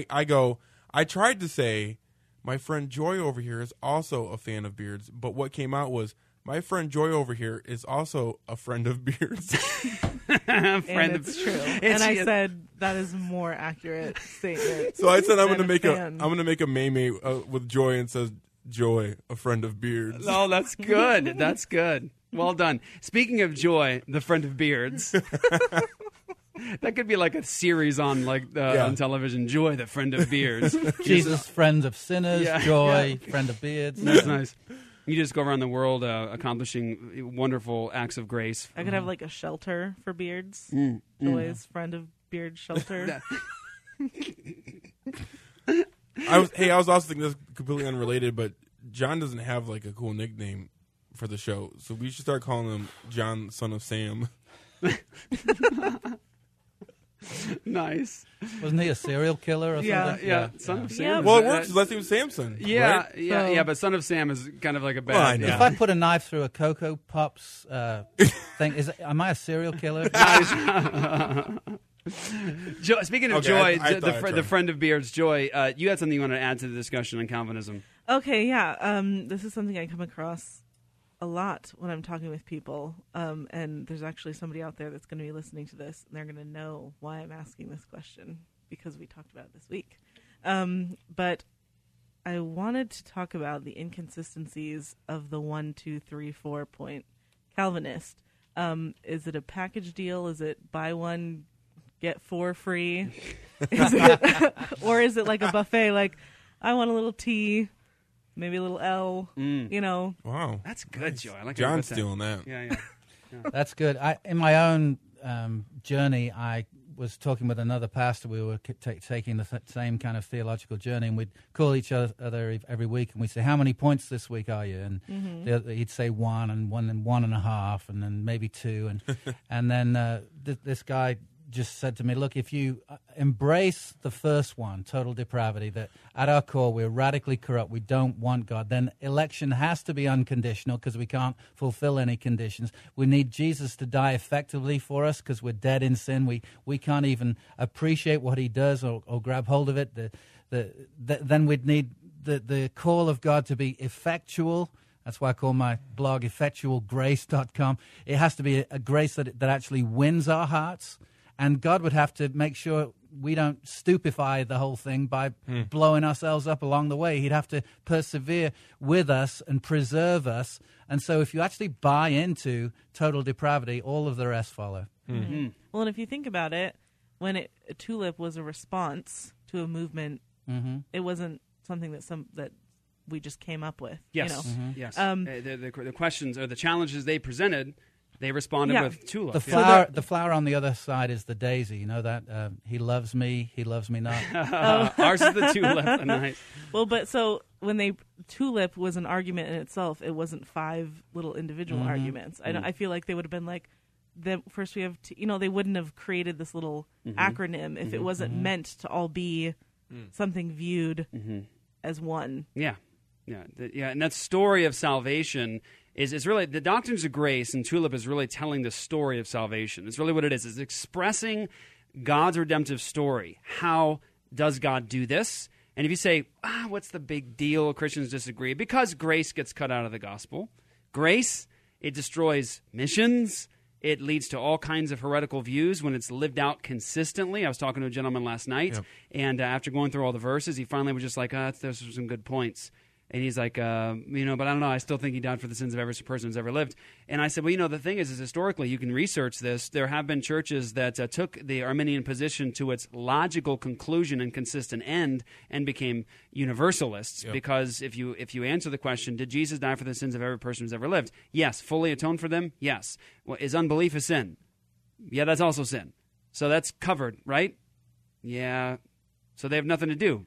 I tried to say, my friend Joy over here is also a fan of beards, but what came out was, my friend Joy over here is also a friend of beards. And it's true. And I said that is a more accurate statement. So I said I'm going to make a meme with Joy and says Joy, a friend of beards. Oh, that's good. That's good. Well done. Speaking of Joy, the friend of beards. That could be like a series on on television. Joy, the friend of beards. Jesus, friend of sinners. Joy, friend of beards. That's nice. You just go around the world accomplishing wonderful acts of grace. I could have like a shelter for beards. Joy's friend of beard shelter. I was also thinking this completely unrelated, but John doesn't have like a cool nickname for the show, so we should start calling him John, son of Sam. Nice. Wasn't he a serial killer or something? Yeah. Son of Sam. Well, it works. His last name is Samson. Yeah, right? yeah, but Son of Sam is kind of like a bad. Well, I know. If I put a knife through a Cocoa Pops thing, am I a serial killer? Speaking of Joy, the friend of beards, Joy, you had something you wanted to add to the discussion on Calvinism. Okay, yeah. This is something I come across a lot when I'm talking with people, and there's actually somebody out there that's going to be listening to this, and they're going to know why I'm asking this question, because we talked about it this week. But I wanted to talk about the inconsistencies of the 1, 2, 3, 4 point Calvinist. Is it a package deal? Is it buy one, get 4 free? Or is it like a buffet, like, I want a little T, maybe a little L, Wow. That's good, Joy. I like John's stealing that. Yeah. That's good. In my own journey, I was talking with another pastor. We were taking the same kind of theological journey, and we'd call each other every week, and we'd say, how many points this week are you? And he'd say 1 and 1.5, and then maybe 2. And then this guy just said to me, look, if you embrace the first one, total depravity, that at our core we're radically corrupt, we don't want God, then election has to be unconditional because we can't fulfill any conditions. We need Jesus to die effectively for us because we're dead in sin. We can't even appreciate what he does or grab hold of it. Then we'd need the call of God to be effectual. That's why I call my blog effectualgrace.com. It has to be a grace that actually wins our hearts. And God would have to make sure we don't stupefy the whole thing by blowing ourselves up along the way. He'd have to persevere with us and preserve us. And so if you actually buy into total depravity, all of the rest follow. Mm-hmm. Well, and if you think about it, when Tulip was a response to a movement, it wasn't something that we just came up with. Yes, Yes. The questions or the challenges they presented, they responded with Tulip. The flower on the other side is the daisy. You know that? He loves me not. Ours is the tulip. Nice. Well, but so when Tulip was an argument in itself, it wasn't 5 little individual arguments. I feel like they would have been like, first we have to, they wouldn't have created this little acronym if it wasn't meant to all be something viewed as one. Yeah. And that story of salvation is really, the doctrines of grace, and Tulip is really telling the story of salvation. It's really what it is. It's expressing God's redemptive story. How does God do this? And if you say, what's the big deal? Christians disagree. Because grace gets cut out of the gospel. Grace, it destroys missions. It leads to all kinds of heretical views when it's lived out consistently. I was talking to a gentleman last night, and after going through all the verses, he finally was just like, those are some good points. And he's like, but I don't know. I still think he died for the sins of every person who's ever lived. And I said, well, the thing is historically, you can research this. There have been churches that took the Arminian position to its logical conclusion and consistent end and became universalists. Yep. Because if you answer the question, did Jesus die for the sins of every person who's ever lived? Yes. Fully atone for them? Yes. Well, is unbelief a sin? Yeah, that's also sin. So that's covered, right? Yeah. So they have nothing to do?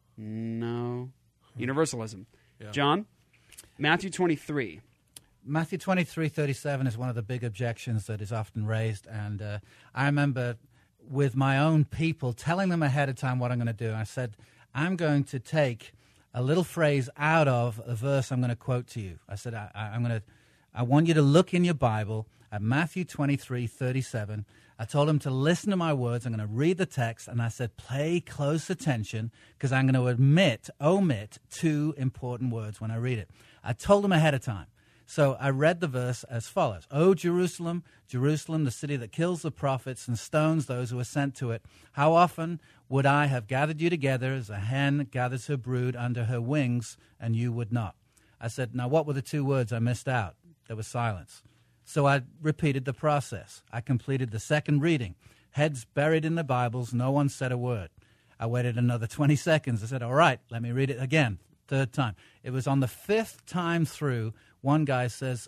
No. Universalism. Yeah. John, Matthew 23. Matthew 23:37 is one of the big objections that is often raised. And I remember with my own people telling them ahead of time what I'm going to do. I said, I'm going to take a little phrase out of a verse I'm going to quote to you. I said, I want you to look in your Bible at Matthew 23:37. I told him to listen to my words. I'm going to read the text, and I said, pay close attention, because I'm going to omit two important words when I read it. I told him ahead of time. So I read the verse as follows. O Jerusalem, Jerusalem, the city that kills the prophets and stones those who are sent to it, how often would I have gathered you together as a hen gathers her brood under her wings, and you would not? I said, now what were the two words I missed out? There was silence. So I repeated the process. I completed the second reading. Heads buried in the Bibles, no one said a word. I waited another 20 seconds. I said, all right, let me read it again. Third time. It was on the fifth time through, one guy says,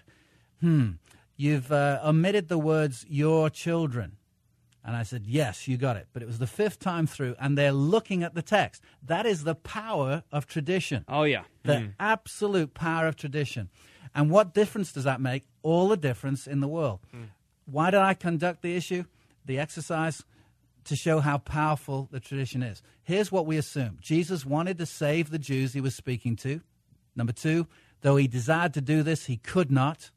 you've omitted the words, your children. And I said, yes, you got it. But it was the fifth time through, and they're looking at the text. That is the power of tradition. Oh, yeah. The absolute power of tradition. And what difference does that make? All the difference in the world. Why did I conduct the exercise? To show how powerful the tradition is. Here's what we assume. Jesus wanted to save the Jews he was speaking to. Number 2, though he desired to do this, he could not.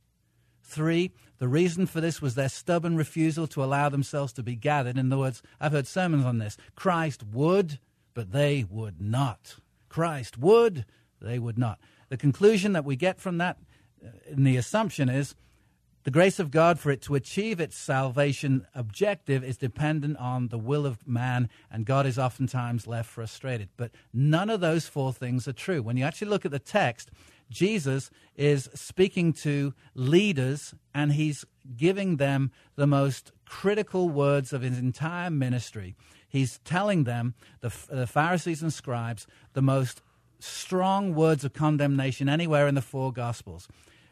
3, the reason for this was their stubborn refusal to allow themselves to be gathered. In other words, I've heard sermons on this. Christ would, but they would not. Christ would, they would not. The conclusion that we get from that, and the assumption is, the grace of God for it to achieve its salvation objective is dependent on the will of man, and God is oftentimes left frustrated. But none of those 4 things are true. When you actually look at the text, Jesus is speaking to leaders, and he's giving them the most critical words of his entire ministry. He's telling them, the Pharisees and scribes, the most strong words of condemnation anywhere in the 4 Gospels.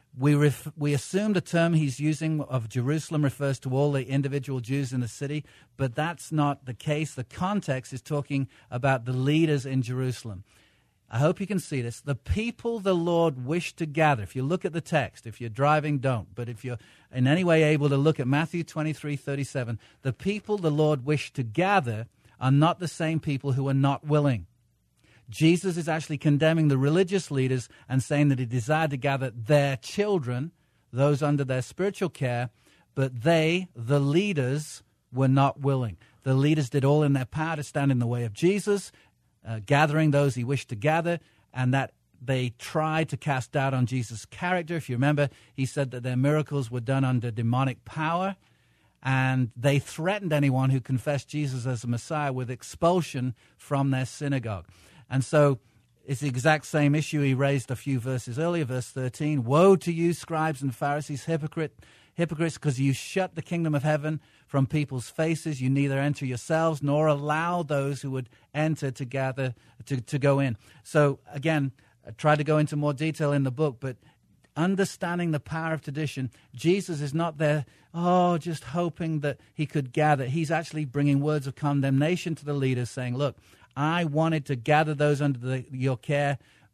We assume the term he's using of Jerusalem refers to all the individual Jews in the city, but that's not the case. The context is talking about the leaders in Jerusalem. I hope you can see this. The people the Lord wished to gather. If you look at the text, if you're driving, don't. But if you're in any way able to look at Matthew 23:37, the people the Lord wished to gather are not the same people who are not willing. Jesus is actually condemning the religious leaders and saying that he desired to gather their children, those under their spiritual care, but they, the leaders, were not willing. The leaders did all in their power to stand in the way of Jesus, gathering those he wished to gather, and that they tried to cast doubt on Jesus' character. If you remember, he said that their miracles were done under demonic power, and they threatened anyone who confessed Jesus as the Messiah with expulsion from their synagogue. And so it's the exact same issue he raised a few verses earlier, verse 13. Woe to you, scribes and Pharisees, hypocrites, because you shut the kingdom of heaven from people's faces. You neither enter yourselves nor allow those who would enter to gather to go in. So again, I tried to go into more detail in the book, but understanding the power of tradition, Jesus is not there, just hoping that he could gather. He's actually bringing words of condemnation to the leaders, saying, look, I wanted to gather those under your care,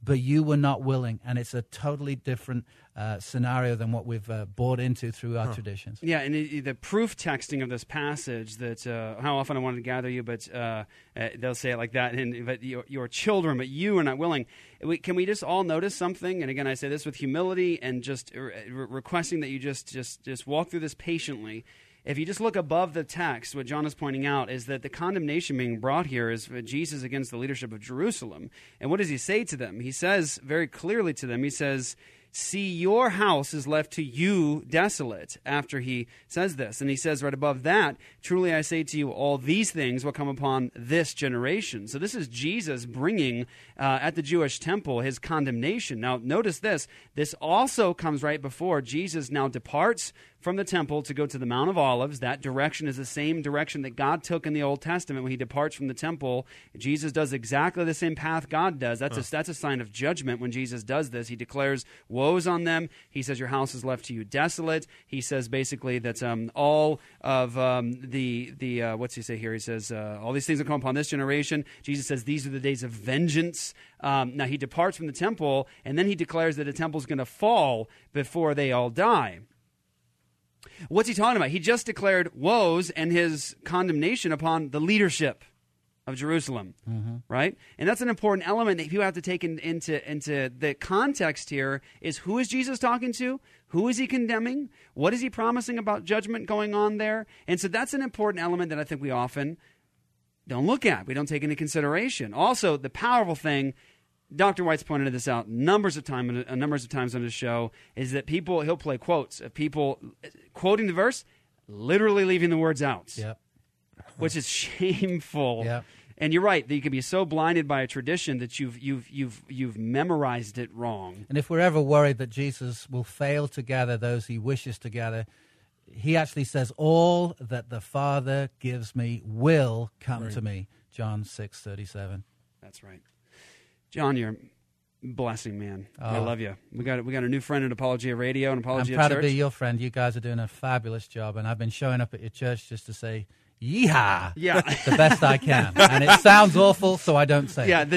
but you were not willing, and it's a totally different scenario than what we've bought into through our traditions. Yeah, and the proof texting of this passage that how often I wanted to gather you, but they'll say it like that, but your children, but you are not willing. Can we just all notice something? And again, I say this with humility and just requesting that you just walk through this patiently. If you just look above the text, what John is pointing out is that the condemnation being brought here is for Jesus against the leadership of Jerusalem. And what does he say to them? He says very clearly to them, he says, "See, your house is left to you desolate," after he says this. And he says right above that, "Truly I say to you, all these things will come upon this generation." So this is Jesus bringing at the Jewish temple his condemnation. Now notice this. This also comes right before Jesus now departs from the temple to go to the Mount of Olives. That direction is the same direction that God took in the Old Testament when he departs from the temple. Jesus does exactly the same path God does. That's a sign of judgment when Jesus does this. He declares woes on them. He says, your house is left to you desolate. He says basically that all of what's he say here? He says, all these things will come upon this generation. Jesus says, these are the days of vengeance. Now he departs from the temple, and then he declares that the temple is going to fall before they all die. What's he talking about? He just declared woes and his condemnation upon the leadership of Jerusalem, right? And that's an important element that people have to take into the context here is who is Jesus talking to? Who is he condemning? What is he promising about judgment going on there? And so that's an important element that I think we often don't look at. We don't take into consideration. Also, the powerful thing, Dr. White's pointed this out numbers of times on his show, is that he'll play quotes of people quoting the verse, literally leaving the words out, which is shameful. Yep. And you're right that you can be so blinded by a tradition that you've memorized it wrong. And if we're ever worried that Jesus will fail to gather those he wishes to gather, he actually says, "All that the Father gives me will come to me." John 6:37. That's right. John, you're a blessing, man. I love you. We got a new friend at Apologia Radio and Apologia Church. I'm proud Church. to be your friend. You guys are doing a fabulous job, and I've been showing up at your church just to say, yeehaw, the best I can. And it sounds awful, so I don't say it.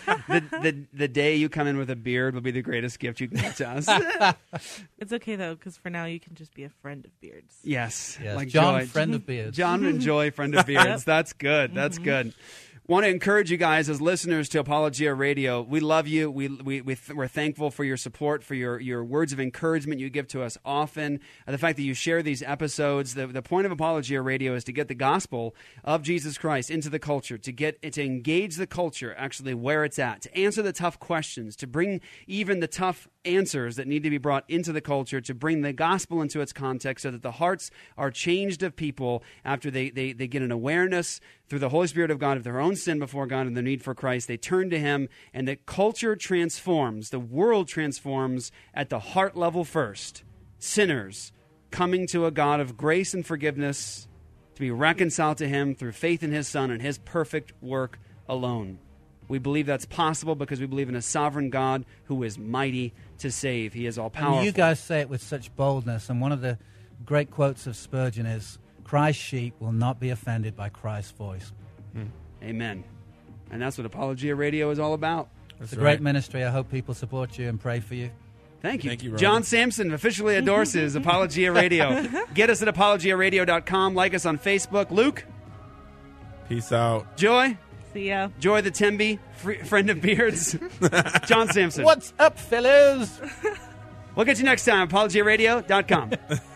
The day you come in with a beard will be the greatest gift you can get to us. It's okay, though, because for now you can just be a friend of beards. Yes. Like John, Joy. Friend of beards. John and Joy, friend of beards. That's good. That's good. Want to encourage you guys as listeners to Apologia Radio. We love you. We're thankful for your support, for your words of encouragement you give to us often. The fact that you share these episodes. The point of Apologia Radio is to get the gospel of Jesus Christ into the culture, to engage the culture actually where it's at, to answer the tough questions, to bring even the tough answers that need to be brought into the culture, to bring the gospel into its context so that the hearts are changed of people after they get an awareness through the Holy Spirit of God of their own sin before God and their need for Christ. They turn to him, and the culture transforms. The world transforms at the heart level first. Sinners coming to a God of grace and forgiveness to be reconciled to him through faith in his Son and his perfect work alone. We believe that's possible because we believe in a sovereign God who is mighty to save. He is all-powerful. And you guys say it with such boldness, and one of the great quotes of Spurgeon is, Christ's sheep will not be offended by Christ's voice. Amen. And that's what Apologia Radio is all about. It's a great ministry. I hope people support you and pray for you. Thank you. John Sampson officially endorses Apologia Radio. Get us at apologiaradio.com. Like us on Facebook. Luke? Peace out. Joy? See ya. Joy the Temby, friend of beards. John Sampson. What's up, fellas? We'll get you next time. apologiaradio.com.